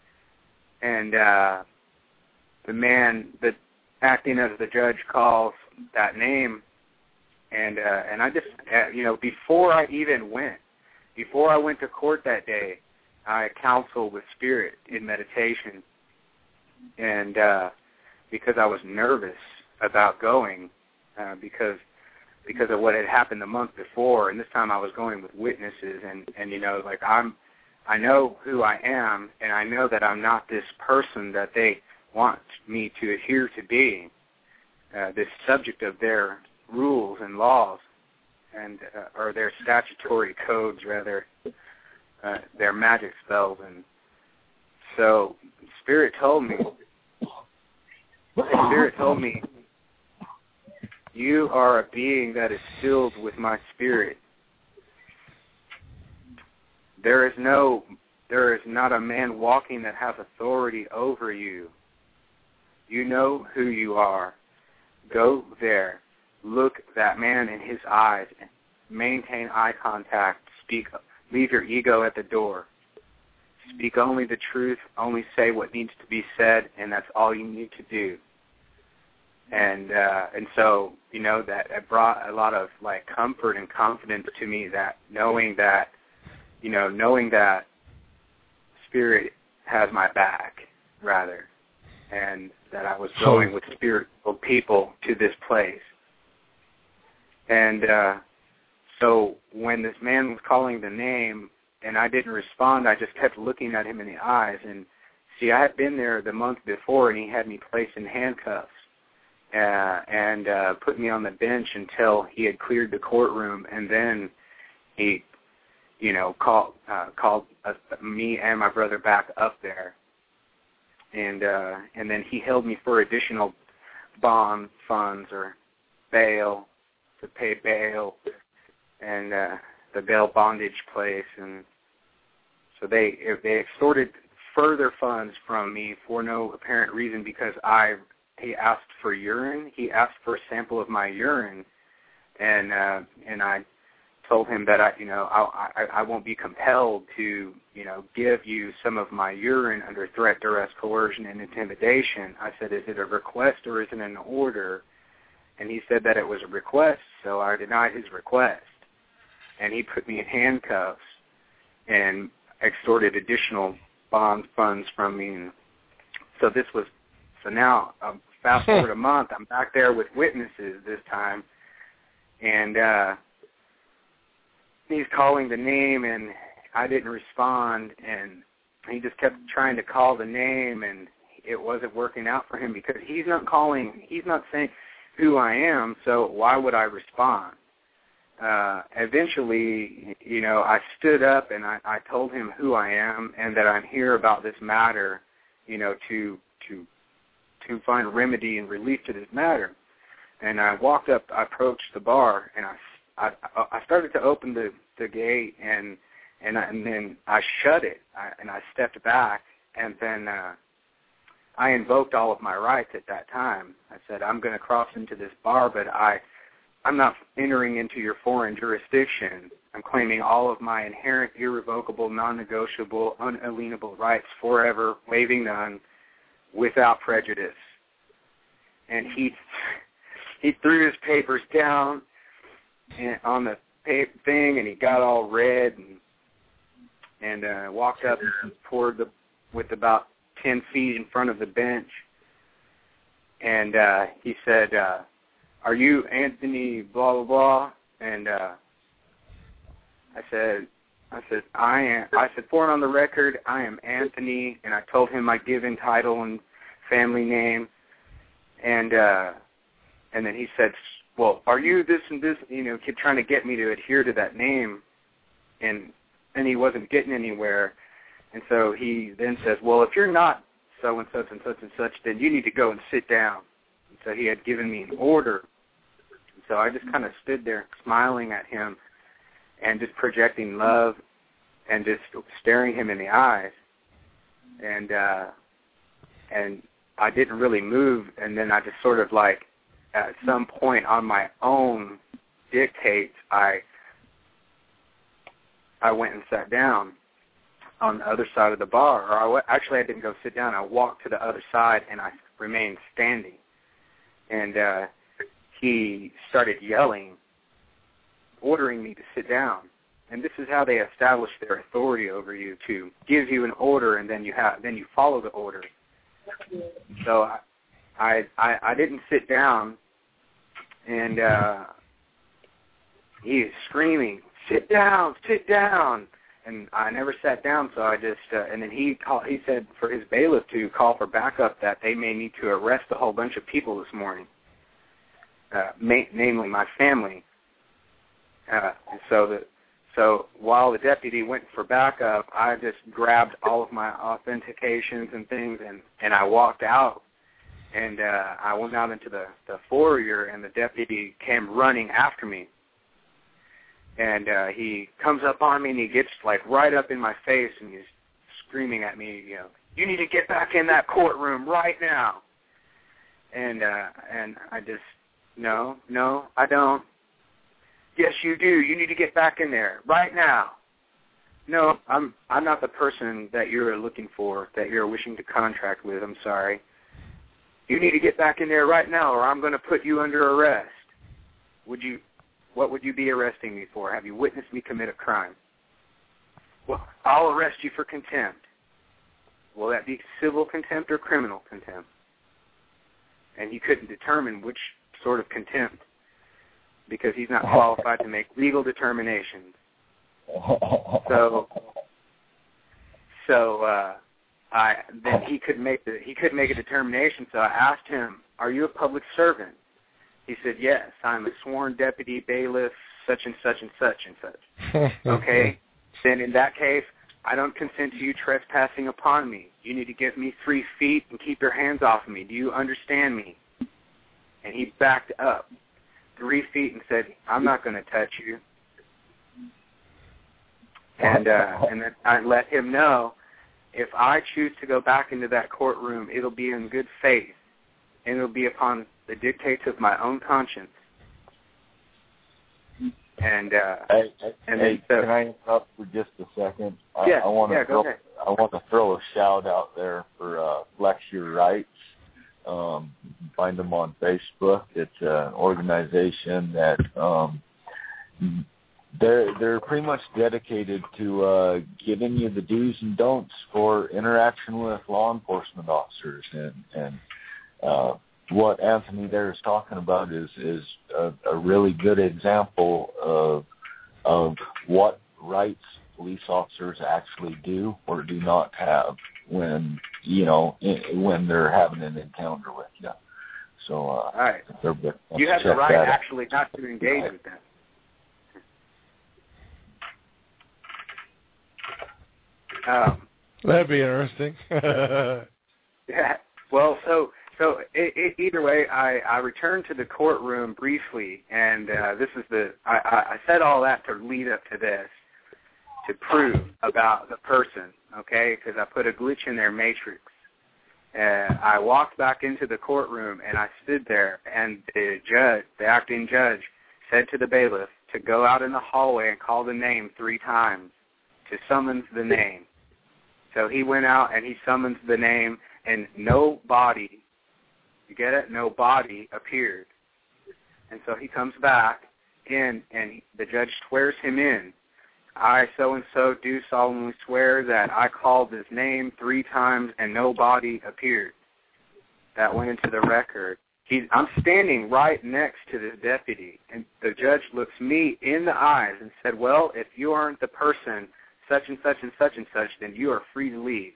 And uh, the man, the acting as the judge, calls that name, and uh, and I just, uh, you know, before I even went, before I went to court that day, I counseled with Spirit in meditation, and uh, because I was nervous about going, uh, because because of what had happened the month before, and this time I was going with witnesses, and, and you know, like I'm, I know who I am, and I know that I'm not this person that they want me to adhere to being, uh, this subject of their rules and laws, and uh, or their statutory codes, rather, uh, their magic spells and so Spirit told me, Spirit told me, you are a being that is filled with my Spirit. There is no, there is not a man walking that has authority over you. You know who you are. Go there. Look that man in his eyes. Maintain eye contact. Speak. Leave your ego at the door. Speak only the truth. Only say what needs to be said, and that's all you need to do. And uh, and so, you know, that it brought a lot of, like, comfort and confidence to me, that knowing that, you know, knowing that Spirit has my back, rather, and that I was going with spiritual people to this place. And uh, so when this man was calling the name and I didn't respond, I just kept looking at him in the eyes. And see, I had been there the month before, and he had me placed in handcuffs uh, and uh, put me on the bench until he had cleared the courtroom, and then he, you know, called uh, called us, me and my brother back up there. And uh, and then he held me for additional bond funds or bail, to pay bail, and uh, the bail bondage place. And so they they extorted further funds from me for no apparent reason, because I he asked for urine. He asked for a sample of my urine, and uh, and I told him that I, you know, I, I I won't be compelled to, you know, give you some of my urine under threat, duress, coercion, and intimidation. I said, is it a request or is it an order? And he said that it was a request, so I denied his request. And he put me in handcuffs and extorted additional bond funds from me. And so this was, so now, um, fast forward a month, I'm back there with witnesses this time, and uh, he's calling the name, and I didn't respond, and he just kept trying to call the name, and it wasn't working out for him because he's not calling, he's not saying who I am, so why would I respond? Uh, eventually, you know, I stood up and I, I told him who I am and that I'm here about this matter, you know, to to to find remedy and relief to this matter. And I walked up, I approached the bar, and I, I, I started to open the, the gate, and and, I, and then I shut it, I, and I stepped back, and then uh, I invoked all of my rights at that time. I said, I'm going to cross into this bar, but I, I'm not entering into your foreign jurisdiction. I'm claiming all of my inherent, irrevocable, non-negotiable, unalienable rights forever, waiving none, without prejudice. And he he threw his papers down and, on the thing, and he got all red and and uh, walked up toward the with about ten feet in front of the bench, and uh, he said, uh, "Are you Anthony blah blah blah?" And uh, I said, "I said I am." I said, "For it on the record, I am Anthony," and I told him my given title and family name, and uh, and then he said, "Well, are you this and this?" You know, kept trying to get me to adhere to that name, and and he wasn't getting anywhere. And so he then says, well, if you're not so and such and such and such, then you need to go and sit down. And so he had given me an order. And so I just kind of stood there smiling at him and just projecting love and just staring him in the eyes. And uh, and I didn't really move. And then I just sort of like at some point on my own dictates, I I went and sat down on the other side of the bar. Or I w- actually, I didn't go sit down. I walked to the other side, and I remained standing. And uh, he started yelling, ordering me to sit down. And this is how they establish their authority over you, to give you an order, and then you have then you follow the order. So I I, I, I didn't sit down, and uh, he is screaming, "Sit down, sit down!" And I never sat down, so I just, uh, and then he called, he said for his bailiff to call for backup, that they may need to arrest a whole bunch of people this morning, uh, ma- namely my family. Uh, and so the, So while the deputy went for backup, I just grabbed all of my authentications and things, and, and I walked out. And uh, I went out into the, the foyer, and the deputy came running after me. And uh, he comes up on me, and he gets, like, right up in my face, and he's screaming at me, you know, you need to get back in that courtroom right now. And uh, and I just, no, no, I don't. Yes, you do. You need to get back in there right now. No, I'm I'm not the person that you're looking for, that you're wishing to contract with. I'm sorry. You need to get back in there right now, or I'm going to put you under arrest. Would you? What would you be arresting me for? Have you witnessed me commit a crime? Well, I'll arrest you for contempt. Will that be civil contempt or criminal contempt? And he couldn't determine which sort of contempt, because he's not qualified to make legal determinations. So, so uh, I then he could make the he could make a determination. So I asked him, "Are you a public servant?" He said, "Yes, I'm a sworn deputy bailiff, such and such and such and such." Okay, then in that case, I don't consent to you trespassing upon me. You need to give me three feet and keep your hands off of me. Do you understand me? And he backed up three feet and said, I'm not going to touch you. And uh, and then I let him know, if I choose to go back into that courtroom, it'll be in good faith, and it'll be upon the dictates of my own conscience. And uh, hey, and hey so, can I interrupt for just a second? I, yeah, I want to yeah, throw, go ahead. I want to throw a shout out there for uh, Flex Your Rights. Um, find them on Facebook. It's an organization that um, they're they're pretty much dedicated to uh, giving you the do's and don'ts for interaction with law enforcement officers, and and uh, what Anthony there is talking about is is a, a really good example of of what rights police officers actually do or do not have when you know when they're having an encounter with you. So, uh, all right, let's you have the right out. actually not to engage with them. Um, That'd be interesting. yeah. Well, so so it, it, either way, I, I returned to the courtroom briefly, and uh, this is the I, I said all that to lead up to this, to prove about the person, okay? Because I put a glitch in their matrix. Uh, I walked back into the courtroom, and I stood there, and the judge, the acting judge, said to the bailiff to go out in the hallway and call the name three times, to summons the name. So he went out and he summons the name, and no body, you get it? No body appeared. And so he comes back in, and he, the judge swears him in. I, so-and-so, do solemnly swear that I called his name three times and no body appeared. That went into the record. He, I'm standing right next to the deputy, and the judge looks me in the eyes and said, well, if you aren't the person, such and such and such and such, then you are free to leave.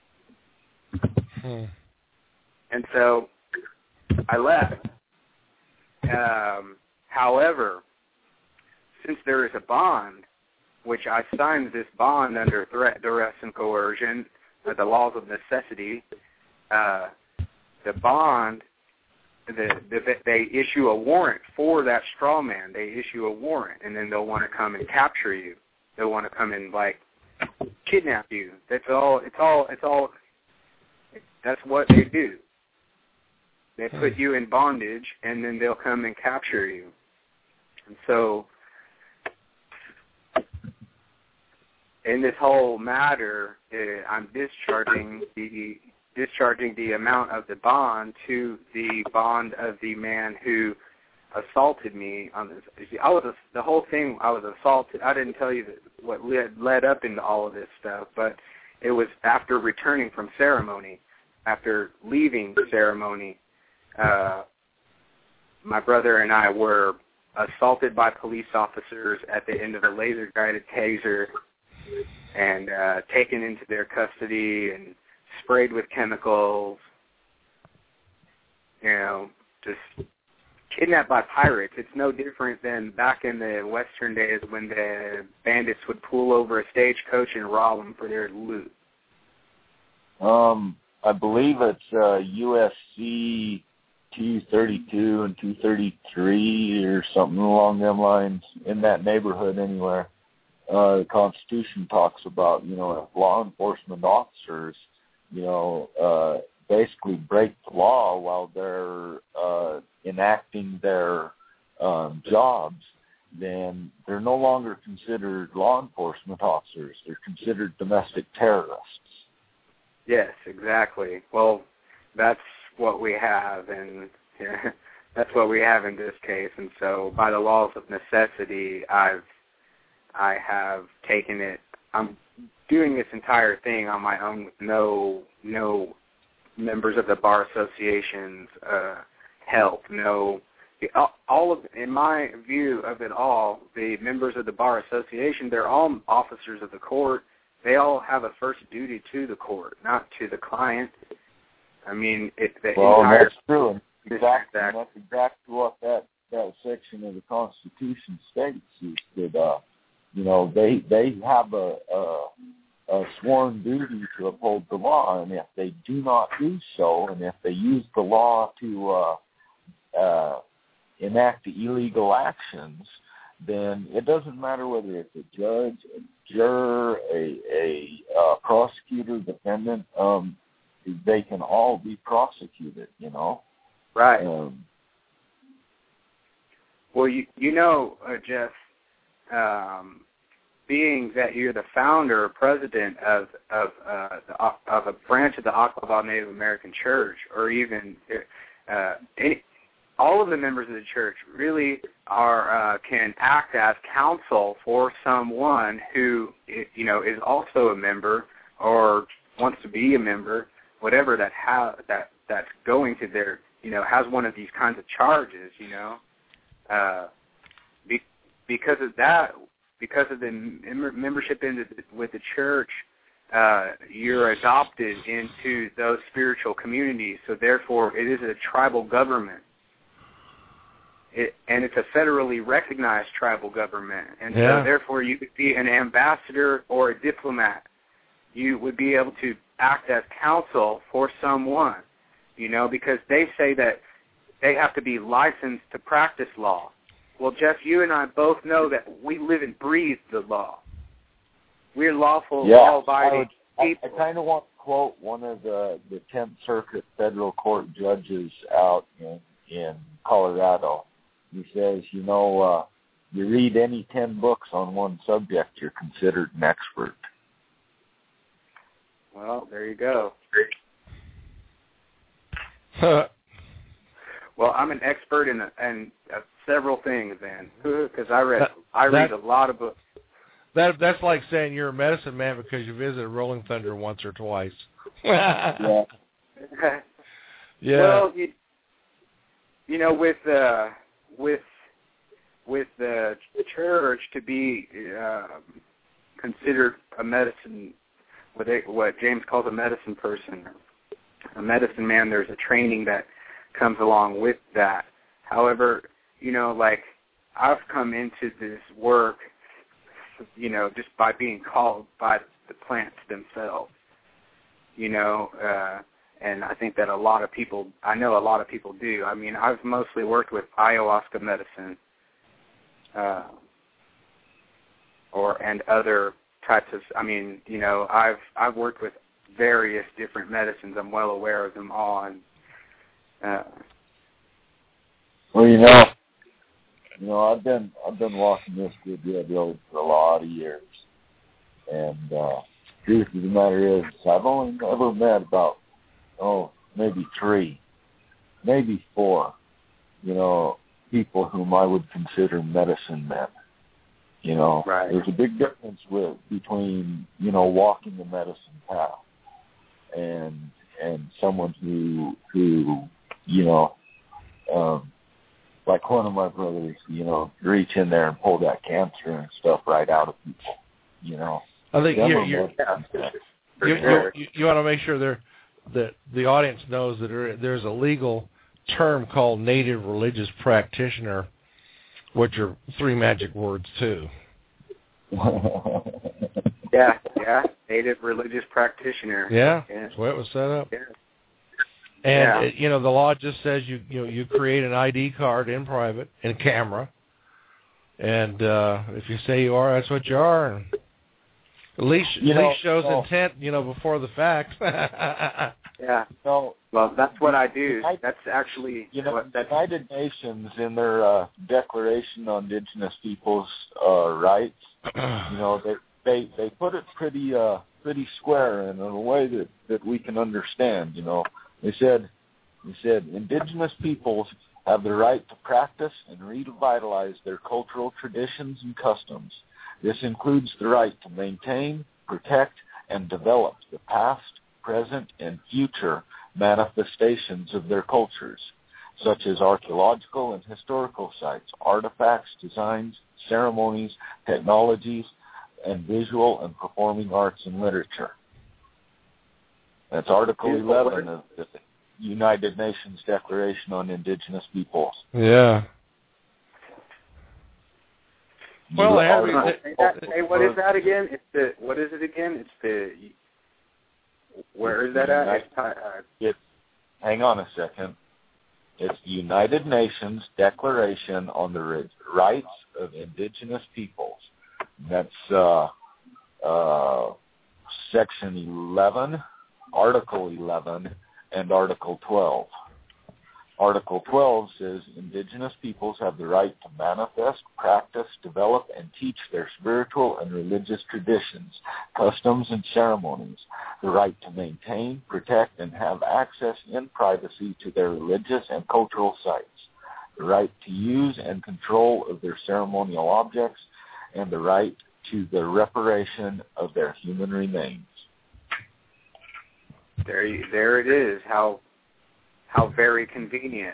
Hmm. And so I left. Um, however, since there is a bond, which I signed this bond under threat, duress, and coercion, uh, the laws of necessity, uh, the bond, the, the, they issue a warrant for that straw man. They issue a warrant, and then they'll want to come and capture you. They'll want to come and, like, kidnap you. That's all. It's all. It's all. That's what they do. They put you in bondage, and then they'll come and capture you. And so, in this whole matter, uh, I'm discharging the discharging the amount of the bond to the bond of the man who assaulted me on this. I was the whole thing. I was assaulted. I didn't tell you that, what led, led up into all of this stuff, but it was after returning from ceremony, after leaving the ceremony. Uh, my brother and I were assaulted by police officers at the end of a laser-guided taser, and uh, taken into their custody and sprayed with chemicals. You know, just kidnapped by pirates. It's no different than back in the Western days when the bandits would pull over a stagecoach and rob them for their loot. Um, I believe it's uh, U S C two thirty-two and two thirty-three or something along them lines, in that neighborhood anywhere. Uh, the Constitution talks about, you know, if law enforcement officers, you know, uh, basically break the law while they're uh, enacting their um, jobs, then they're no longer considered law enforcement officers. They're considered domestic terrorists. Yes, exactly. Well, that's what we have, and yeah, that's what we have in this case. And so, by the laws of necessity, I've I have taken it. I'm doing this entire thing on my own with no no members of the bar association's uh, help. No, all of in my view of it all, the members of the bar association, they're all officers of the court. They all have a first duty to the court, not to the client. I mean, it, the well, entire that's true. Exactly. That's exactly what that, that section of the Constitution states, is that, uh, you know, they they have a, a, a sworn duty to uphold the law, and if they do not do so, and if they use the law to uh, uh, enact illegal actions, then it doesn't matter whether it's a judge, a juror, a, a uh, prosecutor, defendant, um, they can all be prosecuted, you know. Right. Um, well, you you know, uh, Jeff, um, being that you're the founder or president of of uh, the, of a branch of the Ocklawaha Native American Church, or even uh, any, all of the members of the church really are uh, can act as counsel for someone who, you know, is also a member or wants to be a member, whatever that ha- that that's going to their, you know, has one of these kinds of charges, you know, uh, be, because of that, because of the mem- membership in the, with the church, uh, you're adopted into those spiritual communities. So therefore, it is a tribal government. It, and it's a federally recognized tribal government. And yeah. so therefore you could be an ambassador or a diplomat. You would be able to act as counsel for someone, you know, because they say that they have to be licensed to practice law. Well, Jeff, you and I both know that we live and breathe the law. We're lawful, yeah, law-abiding I, people. I, I kind of want to quote one of the, the tenth Circuit Federal Court judges out in, in Colorado. He says, you know, uh, you read any ten books on one subject, you're considered an expert. Well, there you go. Well, I'm an expert in, in uh, several things, then, because I read that, I read that, a lot of books. That that's like saying you're a medicine man because you visited Rolling Thunder once or twice. yeah. yeah. Well, you, you know, with uh, with with the church to be uh, considered a medicine, what they, what James calls a medicine person, a medicine man, there's a training that comes along with that. However, you know, like I've come into this work, you know, just by being called by the plants themselves, you know, uh, and I think that a lot of people, I know a lot of people do. I mean, I've mostly worked with ayahuasca medicine, uh, or and other types of. I mean, you know, I've I've worked with various different medicines. I'm well aware of them all. And, uh, well, you know, you know, I've been I've been walking this good red road for a lot of years, and uh, truth of the matter is, I've only ever met about oh maybe three, maybe four, you know, people whom I would consider medicine men. You know, right. There's a big difference with between, you know, walking the medicine path and and someone who who you know, um, like one of my brothers, you know, reach in there and pull that cancer and stuff right out of people. You know, I think Them you're, are you're, more- you, you, you, you want to make sure there that the audience knows that there, there's a legal term called Native Religious Practitioner, which are three magic words too. yeah, yeah, Native Religious Practitioner. Yeah, yeah. that's the way it was set up. Yeah. And yeah. it, you know, the law just says you you know you create an I D card in private in camera, and uh, if you say you are, that's what you are. And at least you at know, least shows no. intent, you know, before the fact. yeah. No. Well, that's what I do. That's actually you know what the United Nations in their uh, Declaration on Indigenous Peoples' uh, Rights. You know, they they they put it pretty uh pretty square and in a way that that we can understand. You know, they said they said Indigenous peoples have the right to practice and revitalize their cultural traditions and customs. This includes the right to maintain, protect, and develop the past, present, and future manifestations of their cultures, such as archaeological and historical sites, artifacts, designs, ceremonies, technologies, and visual and performing arts and literature. That's Article eleven of the United Nations Declaration on Indigenous Peoples. Yeah. Well, hey, hey, what is that again? It's the what is it again? It's the where is that at? It's, uh, it's, hang on a second. It's the United Nations Declaration on the Rights of Indigenous Peoples. That's uh, uh, Section eleven, Article eleven, and Article twelve. Article twelve says Indigenous peoples have the right to manifest, practice, develop, and teach their spiritual and religious traditions, customs, and ceremonies, the right to maintain, protect, and have access in privacy to their religious and cultural sites, the right to use and control of their ceremonial objects, and the right to the reparation of their human remains. There, you, there it is. How How very convenient.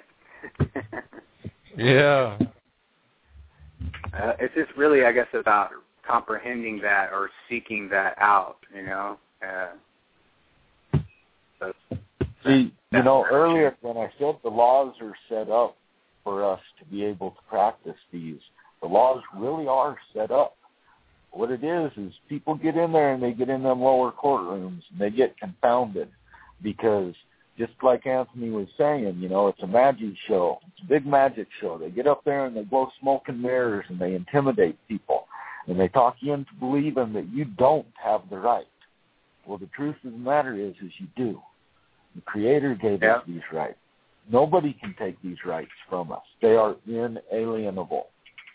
yeah. Uh, it's just really, I guess, about comprehending that or seeking that out, you know. Uh, so See, you know, earlier when I said the laws are set up for us to be able to practice these, the laws really are set up. What it is is people get in there and they get in them lower courtrooms and they get confounded because just like Anthony was saying, you know, it's a magic show. It's a big magic show. They get up there and they blow smoke and mirrors and they intimidate people. And they talk you into believing that you don't have the right. Well, the truth of the matter is, is you do. The Creator gave yeah. us these rights. Nobody can take these rights from us. They are inalienable.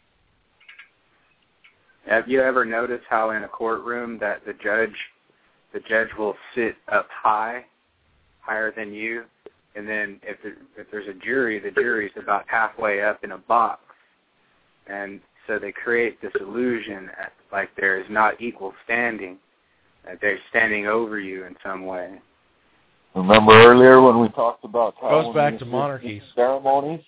Have you ever noticed how in a courtroom that the judge, the judge will sit up high, higher than you, and then if there, if there's a jury, the jury's about halfway up in a box, and so they create this illusion that, like there is not equal standing, that they're standing over you in some way. Remember earlier when we talked about how goes back to monarchies ceremonies?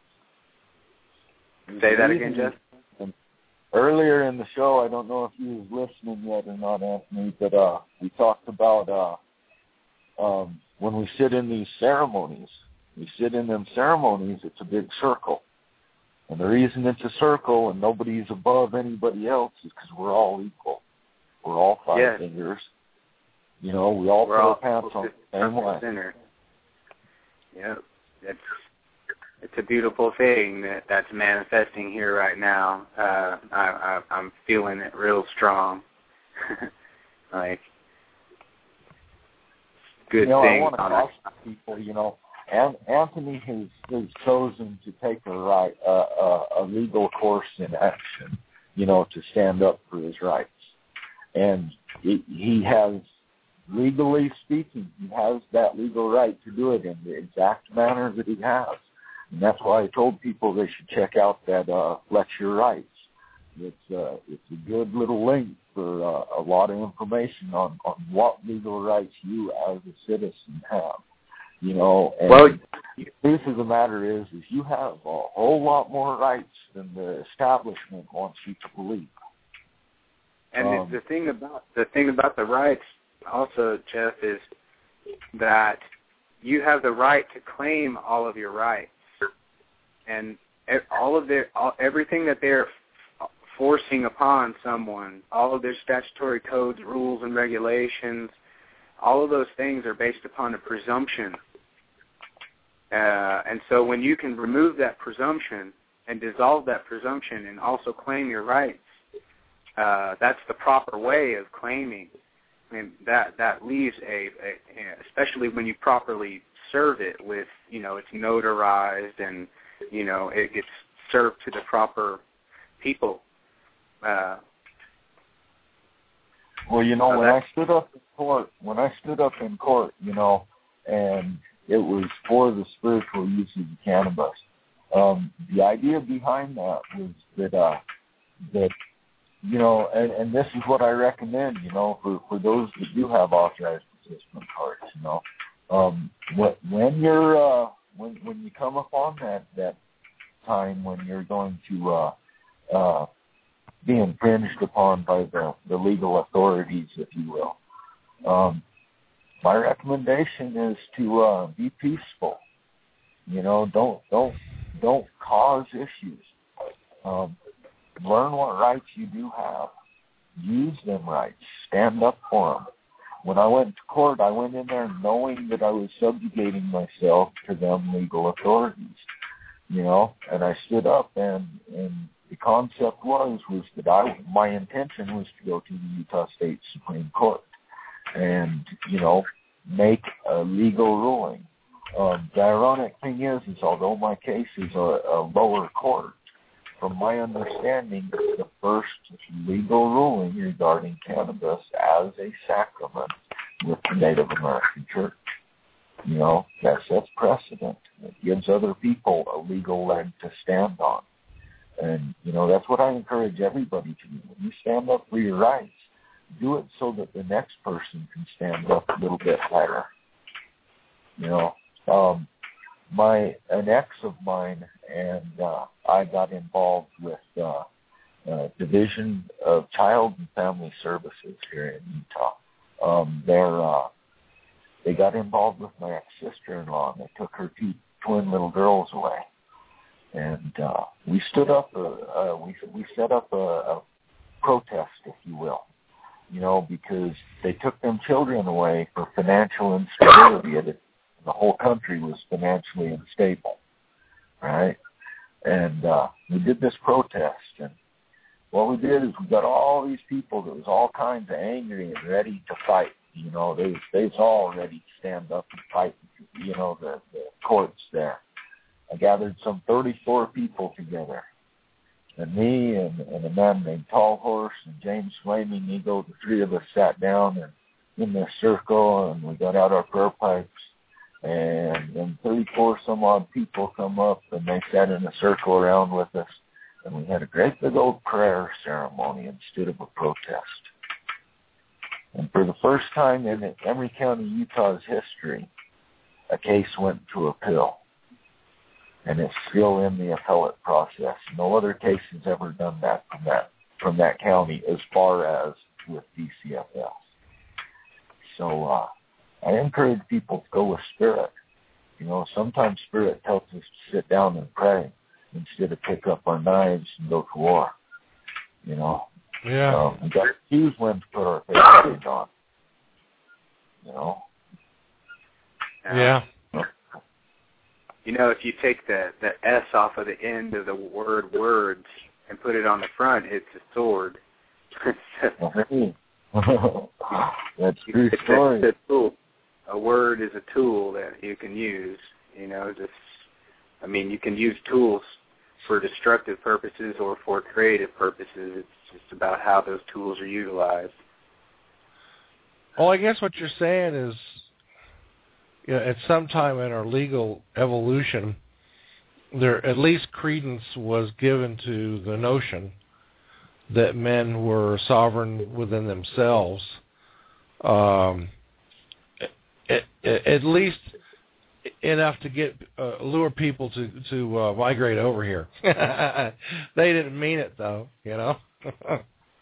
Say that again, Jeff. Earlier in the show, I don't know if you was listening yet or not, Anthony, but uh, we talked about uh, um, when we sit in these ceremonies, we sit in them ceremonies, it's a big circle. And the reason it's a circle and nobody's above anybody else is because we're all equal. We're all five yes. fingers. You know, we all we're put all our pants on the same way. Center. Yep. It's, it's a beautiful thing that, that's manifesting here right now. Uh, I, I, I'm feeling it real strong. like, good you know, thing. I want to caution people, you know, An- Anthony has, has chosen to take a right, uh, a, a legal course in action, you know, to stand up for his rights. And he, he has, legally speaking, he has that legal right to do it in the exact manner that he has. And that's why I told people they should check out that uh, Flex Your Rights. It's, uh, it's a good little link for uh, a lot of information on, on what legal rights you as a citizen have. You know, and well, the truth of the matter is, is you have a whole lot more rights than the establishment wants you to believe. And um, the, the thing about the thing about the rights, also, Jeff, is that you have the right to claim all of your rights, and all of their all, everything that they're forcing upon someone, all of their statutory codes, rules, and regulations, all of those things are based upon a presumption. Uh, and so when you can remove that presumption and dissolve that presumption and also claim your rights, uh, that's the proper way of claiming. I mean, that, that leaves a, a, especially when you properly serve it with, you know, it's notarized and, you know, it gets served to the proper people. Uh, well, you know, so when I stood up in court, when I stood up in court, you know, and it was for the spiritual use of the cannabis. Um, the idea behind that was that uh, that you know, and, and this is what I recommend, you know, for, for those that do have authorized participant cards, you know, um, what, when you're uh, when when you come upon that that time when you're going to uh, uh, be infringed upon by the, the legal authorities, if you will. Um, my recommendation is to uh, be peaceful. You know, don't don't don't cause issues. Um, learn what rights you do have. Use them rights. Stand up for them. When I went to court, I went in there knowing that I was subjugating myself to them legal authorities. You know, and I stood up, and and the concept was was that I my intention was to go to the Utah State Supreme Court and, you know, make a legal ruling. Um, the ironic thing is, is although my case is a, a lower court, from my understanding, it's the first legal ruling regarding cannabis as a sacrament with the Native American Church. You know, that sets precedent. It gives other people a legal leg to stand on. And, you know, that's what I encourage everybody to do. When you stand up for your rights, do it so that the next person can stand up a little bit better. You know, um, my an ex of mine and uh, I got involved with uh, uh, Division of Child and Family Services here in Utah. Um, they're uh, they got involved with my ex-sister-in-law, and they took her two twin little girls away. And uh, we stood up, a, uh, we we set up a, a protest, if you will, you know, because they took them children away for financial instability. It, the whole country was financially unstable, right? And uh, we did this protest, and what we did is we got all these people that was all kinds of angry and ready to fight. You know, they they was all ready to stand up and fight, you know, the, the courts there. I gathered some thirty-four people together, and me and, and a man named Tall Horse and James Flaming Eagle, the three of us sat down and in this circle, and we got out our prayer pipes, and then thirty-four some odd people come up, and they sat in a circle around with us, and we had a great big old prayer ceremony instead of a protest. And for the first time in Emery County, Utah's history, a case went to appeal. And it's still in the appellate process. No other case has ever done that from that from that county as far as with D C F S. So uh, I encourage people to go with spirit. You know, sometimes spirit tells us to sit down and pray instead of pick up our knives and go to war. You know, yeah, um, we got to choose when to put our faith on. You know, yeah. You know, if you take the, the S off of the end of the word words and put it on the front, it's a sword. That's true story. It's a tool. A word is a tool that you can use. You know, just, I mean, you can use tools for destructive purposes or for creative purposes. It's just about how those tools are utilized. Well, I guess what you're saying is, you know, at some time in our legal evolution, there at least credence was given to the notion that men were sovereign within themselves. Um, at, at least enough to get uh, lure people to to uh, migrate over here. They didn't mean it, though, you know.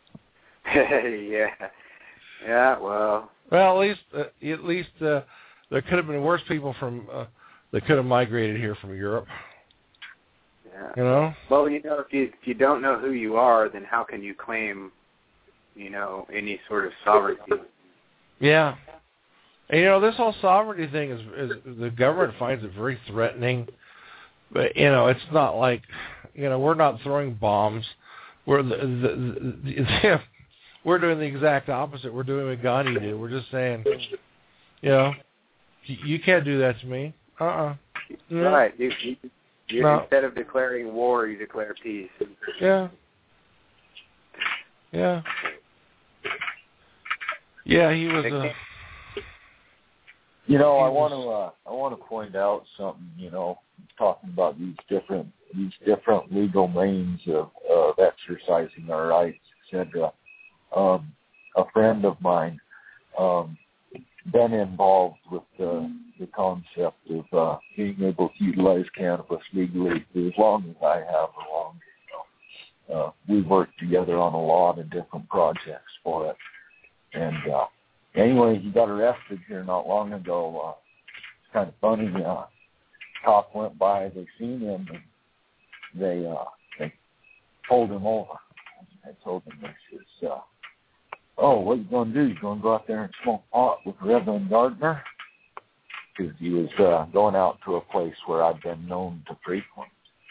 yeah, yeah. Well, well, at least uh, at least. Uh, there could have been worse people from uh, that could have migrated here from Europe. Yeah. You know. Well, you know, if you if you don't know who you are, then how can you claim, you know, any sort of sovereignty? Yeah. And, you know, this whole sovereignty thing is, is the government finds it very threatening. But, you know, it's not like, you know, we're not throwing bombs. We're the, the, the, the we're doing the exact opposite. We're doing what Gandhi did. We're just saying, you know, you, you can't do that to me. Uh-uh. Mm. Right. You, you, you, no. Instead of declaring war, you declare peace. Yeah. Yeah. Yeah, he was a... You know, I want to uh, I want to point out something. You know, talking about these different these different legal means of, of exercising our rights, et cetera. Um, a friend of mine um, been involved with the the concept of uh, being able to utilize cannabis legally for as long as I have. Or longer. You know, uh, we've worked together on a lot of different projects for it, and. Uh, Anyway, he got arrested here not long ago. Uh, it's kind of funny. Uh, cop went by, they seen him, and they uh, they pulled him over. I told him, they says, uh, "Oh, what you going to do? You going to go out there and smoke pot with Reverend Gardner?" Because he was uh, going out to a place where I'd been known to frequent.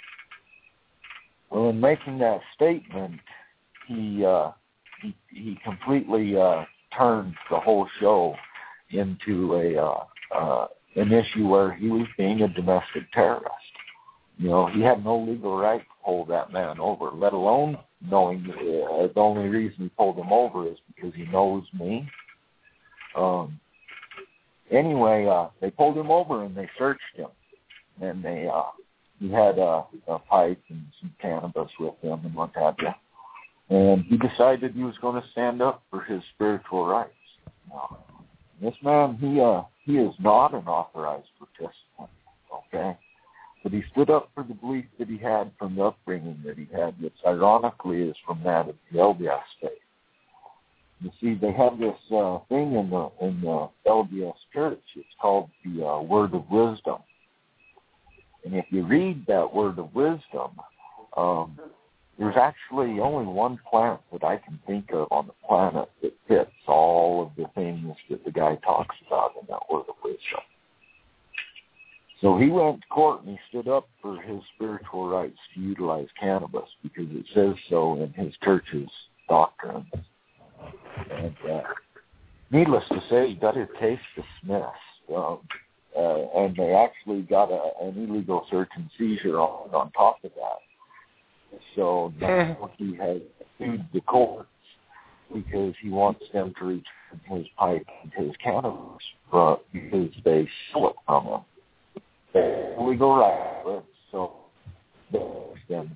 Well, in making that statement, he uh, he, he completely. Uh, turned the whole show into a uh, uh, an issue where he was being a domestic terrorist. You know, he had no legal right to pull that man over, let alone knowing uh, the only reason he pulled him over is because he knows me. Um, anyway, uh, they pulled him over and they searched him, and they uh, he had a, a pipe and some cannabis with him and what have you. And he decided he was going to stand up for his spiritual rights. Now, this man, he uh, he is not an authorized participant, okay? But he stood up for the belief that he had from the upbringing that he had, which ironically is from that of the L D S faith. You see, they have this uh, thing in the in the L D S church. It's called the uh, Word of Wisdom. And if you read that Word of Wisdom, um, there's actually only one plant that I can think of on the planet that fits all of the things that the guy talks about in that Word of Wisdom. So he went to court and he stood up for his spiritual rights to utilize cannabis because it says so in his church's doctrine. And uh, needless to say, he got his case dismissed. Um, uh, and they actually got a, an illegal search and seizure on, on top of that. So now he has sued the courts because he wants them to return his pipe and his cannabis uh, because they stole it from him. They're illegal right, so them.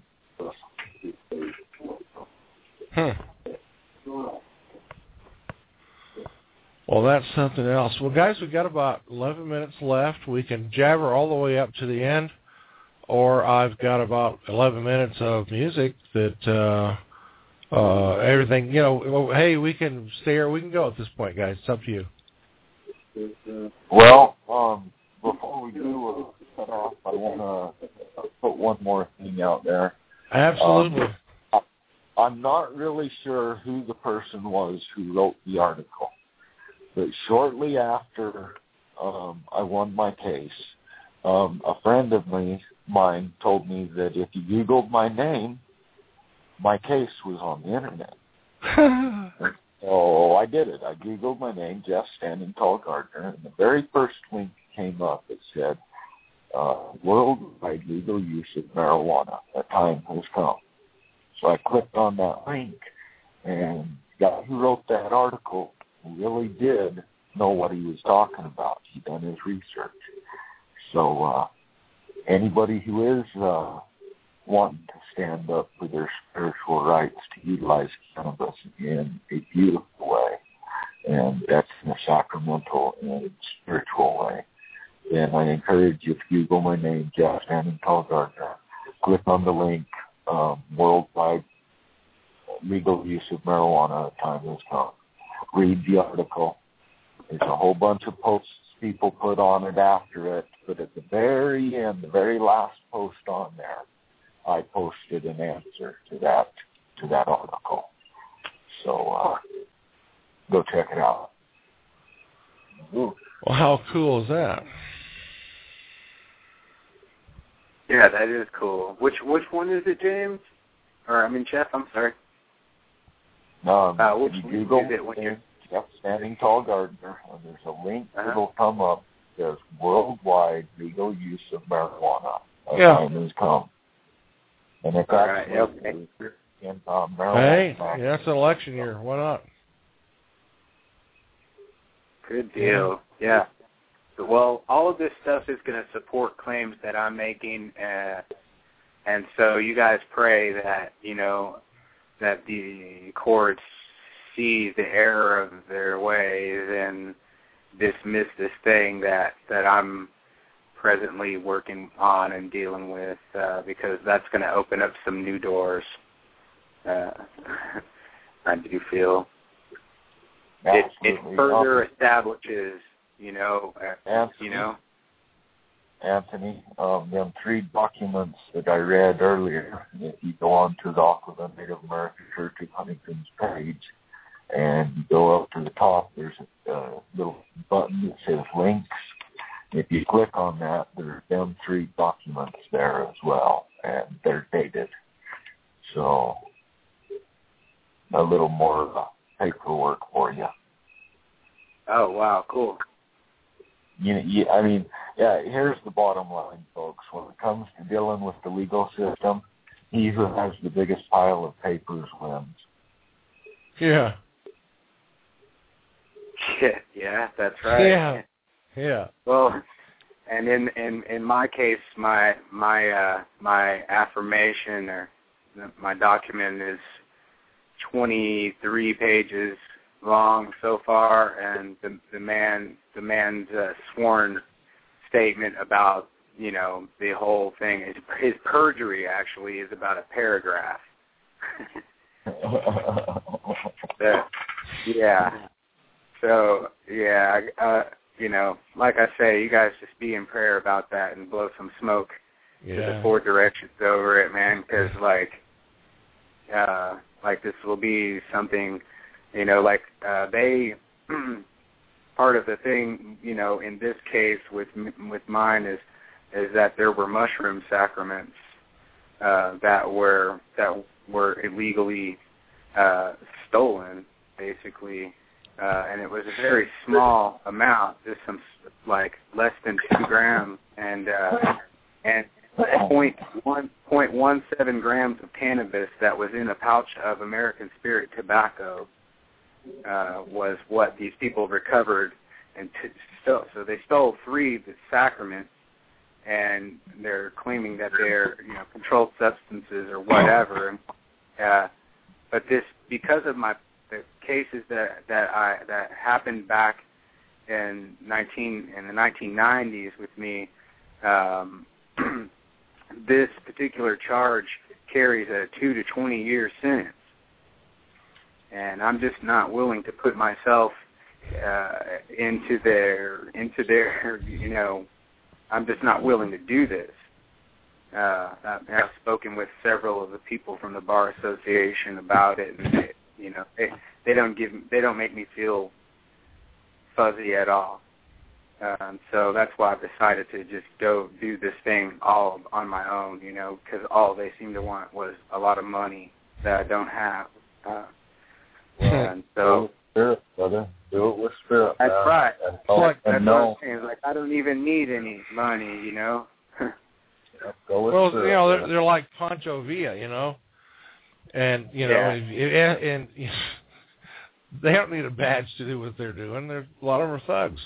Hmm. Well, that's something else. Well, guys, we've got about eleven minutes left. We can jabber all the way up to the end. Or I've got about eleven minutes of music that uh, uh, everything, you know, hey, we can stay or we can go at this point, guys. It's up to you. Well, um, before we do uh, cut off, I want to put one more thing out there. Absolutely. Um, I'm not really sure who the person was who wrote the article, but shortly after um, I won my case, um, a friend of mine mine told me that if you Googled my name, my case was on the internet. So I did it. I Googled my name, Jeff Standing Tall Gardner, and the very first link came up that said, uh, worldwide legal use of marijuana. A time has come. So I clicked on that link, and the guy who wrote that article really did know what he was talking about. He'd done his research. So, uh, anybody who is uh, wanting to stand up for their spiritual rights to utilize cannabis in a beautiful way, and that's in a sacramental and spiritual way, then I encourage you to Google my name, Jeff Standing Tall Gardner. Click on the link, um, worldwide legal use of marijuana, time has come. Read the article. There's a whole bunch of posts people put on it after it, but at the very end, the very last post on there, I posted an answer to that to that article. So uh, go check it out. Ooh. Well, how cool is that? Yeah, that is cool. Which which one is it, James? Or I mean, Jeff? I'm sorry. Um, uh, which you link Google is it when you're Jeff Standing Tall Gardener, and there's a link uh-huh. that'll come up that says worldwide legal use of marijuana. As Yeah. time has come. And it's All right, actually okay. in uh, marijuana. Hey, yeah, it's an election year. Why not? Good deal. Yeah. Well, all of this stuff is going to support claims that I'm making, uh, and so you guys pray that, you know, that the courts see the error of their ways and dismiss this thing that, that I'm presently working on and dealing with, uh, because that's going to open up some new doors. Uh, I do feel it, it further establishes, you know, uh, Anthony, you know. Anthony, um, them three documents that I read earlier, if you go on to the Auckland Native American Church of Huntington's page and you go up to the top, there's a uh, little button that says links. If you click on that, there's them three documents there as well, and they're dated. So a little more uh, paperwork for you. Oh, wow, cool. You, you, I mean, yeah, here's the bottom line, folks. When it comes to dealing with the legal system, he who has the biggest pile of papers wins. Yeah. Yeah, yeah, that's right. Yeah. Yeah. Well, and in in in my case, my my uh, my affirmation or my document is twenty-three pages long so far, and the the man the man's uh, sworn statement about, you know, the whole thing, his, his perjury actually is about a paragraph. But, yeah. So yeah, uh, you know, like I say, you guys just be in prayer about that and blow some smoke Yeah. to the four directions over it, man. Because like, uh, like this will be something, you know, like uh, they. Part of the thing, you know, in this case with with mine is is that there were mushroom sacraments uh, that were that were illegally uh, stolen, basically. Uh, and it was a very small amount, just some like less than two grams, and uh, and point one point one seven grams of cannabis that was in a pouch of American Spirit tobacco uh, was what these people recovered, and t- so so they stole three of the sacraments, and they're claiming that they're, you know, controlled substances or whatever. And, uh, but this, because of my the cases that that I that happened back in nineteen in the nineteen nineties with me, um, this particular charge carries a two to twenty year sentence, and I'm just not willing to put myself uh, into their into their you know. I'm just not willing to do this. Uh, I've spoken with several of the people from the Bar Association about it, and they, you know, they, they don't give, they don't make me feel fuzzy at all. Um, so that's why I've decided to just go do this thing all on my own, you know, because all they seem to want was a lot of money that I don't have. Uh, and so, spirit, brother, do it with spirit. That's man. right. And, It's like, and that's no. what I'm saying. It's like, I don't even need any money, you know. Go with Well, spirit, you know, they're, man. they're like Pancho Villa, you know, and you know, Yeah. and, and, and they don't need a badge to do what they're doing. There's a lot of them are thugs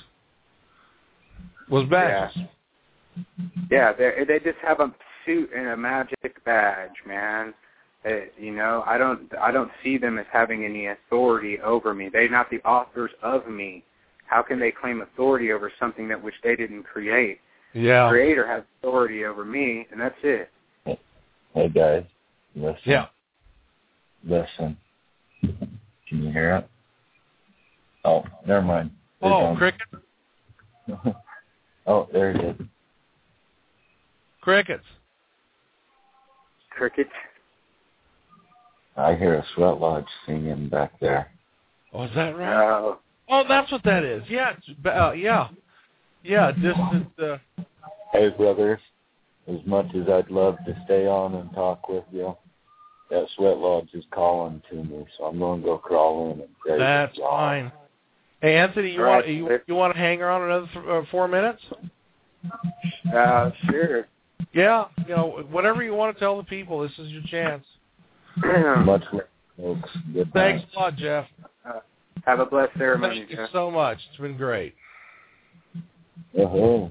with badges. Yeah, they they just have a suit and a magic badge, man. It, you know, I don't I don't see them as having any authority over me. They're not the authors of me. How can they claim authority over something that which they didn't create? Yeah. The Creator has authority over me, and that's it. Hey guys, listen. Yeah. Listen. Can you hear it? Oh, never mind. They're Oh, done. cricket. Oh, there it is. Crickets. Crickets. I hear a sweat lodge singing back there. Oh, is that right? Oh. Oh, that's what that is. Yeah, it's, uh, yeah, yeah. Distant. Uh... Hey, brothers. As much as I'd love to stay on and talk with you, that sweat lodge is calling to me, so I'm going to go crawl in and pray. That's fine. Hey, Anthony, you Right. want you, you want to hang around another th- uh, four minutes? Uh, sure. Yeah, you know, whatever you want to tell the people, this is your chance. Much love, folks. Good Thanks night. a lot, Jeff. Uh, have a blessed ceremony, Thank you Jeff. so much. It's been great. Uh-huh.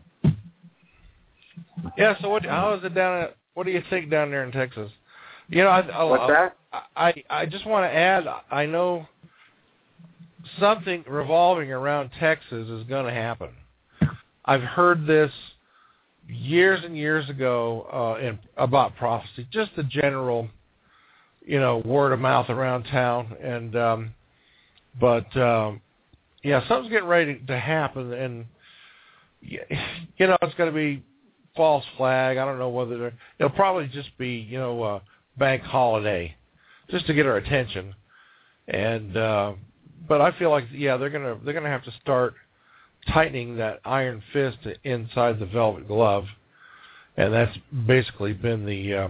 Yeah. So, what? How is it down at? What do you think down there in Texas? You know, I, I, What's that? I I just want to add. I know something revolving around Texas is going to happen. I've heard this years and years ago uh, in about prophecy, just the general, you know, word of mouth around town, and um, but um, yeah, something's getting ready to happen, and you know, it's going to be false flag. I don't know whether they're, it'll probably just be, you know, a bank holiday, just to get our attention, and uh, but I feel like yeah, they're gonna they're gonna have to start tightening that iron fist inside the velvet glove, and that's basically been the um,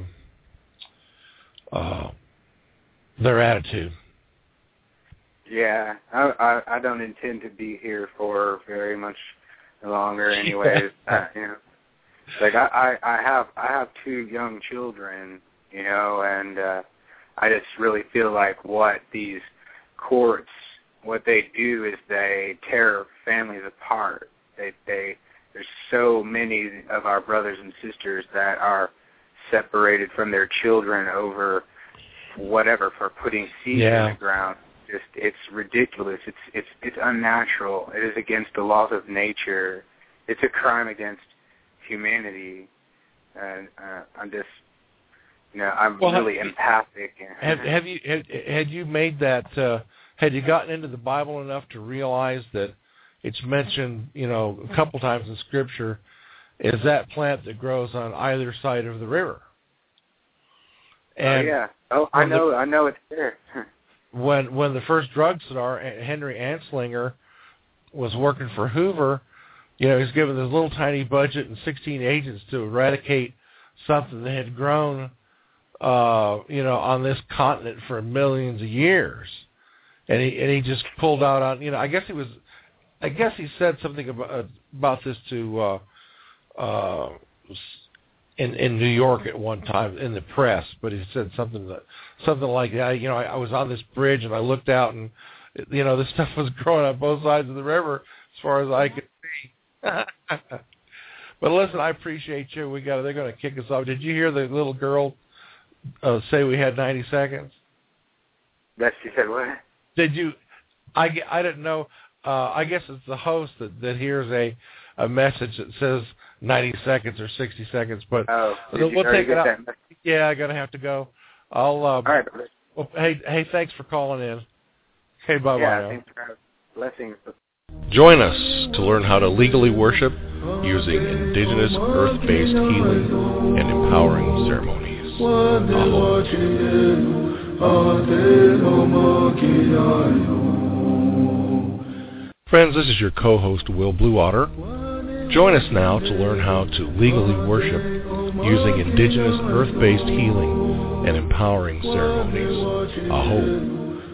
uh, their attitude. Yeah, I, I I don't intend to be here for very much longer, anyways. uh, you know, like I, I I have I have two young children, you know, and uh, I just really feel like what these courts, what they do is they tear families apart. They they there's so many of our brothers and sisters that are separated from their children over whatever, for putting seeds Yeah. in the ground. Just it's ridiculous. It's it's it's unnatural. It is against the laws of nature. It's a crime against humanity. And uh, I'm just, you know, I'm Well, really have, empathic. Have have you had, had you made that? Uh, had you gotten into the Bible enough to realize that it's mentioned, you know, a couple times in Scripture, is that plant that grows on either side of the river? And oh yeah. Oh, I know. the, I know it's there. when when the first drug czar, Henry Anslinger, was working for Hoover, you know, he's given this little tiny budget and sixteen agents to eradicate something that had grown, uh, you know, on this continent for millions of years, and he and he just pulled out on, you know, I guess he was, I guess he said something about about this to, uh, uh, in in New York at one time in the press, but he said something that something like that. You know, I, I was on this bridge and I looked out and, you know, this stuff was growing on both sides of the river as far as I could see. But listen, I appreciate you. We got they're going to kick us off. Did you hear the little girl uh, say we had ninety seconds? That she said what? Did you? I, I didn't know. Uh, I guess it's the host that, that hears a a message that says ninety seconds or sixty seconds. But oh, we'll, we'll take it out. That? Yeah, I'm gonna have to go. I'll. Um, All right, brother. Well, hey, hey, thanks for calling in. Okay, bye bye. Yeah, thanks for blessings. Join us to learn how to legally worship using indigenous earth-based healing and empowering ceremonies. Aho. Friends, this is your co-host, Will Bluewater. Join us now to learn how to legally worship using indigenous earth-based healing and empowering ceremonies. Aho.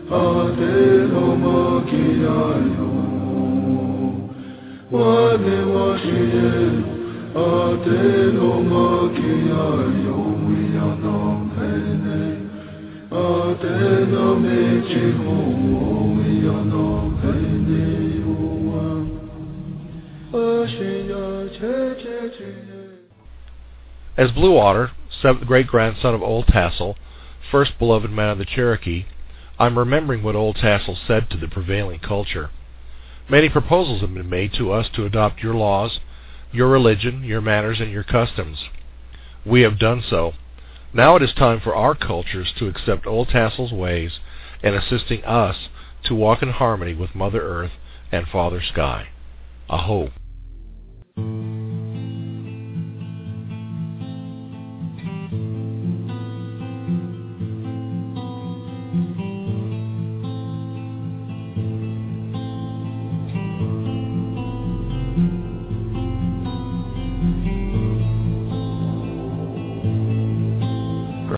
As Bluewater, seventh great-grandson of Old Tassel, first beloved man of the Cherokee, I'm remembering what Old Tassel said to the prevailing culture. Many proposals have been made to us to adopt your laws, your religion, your manners, and your customs. We have done so. Now it is time for our cultures to accept Old Tassel's ways and assisting us to walk in harmony with Mother Earth and Father Sky. Aho. Thank you.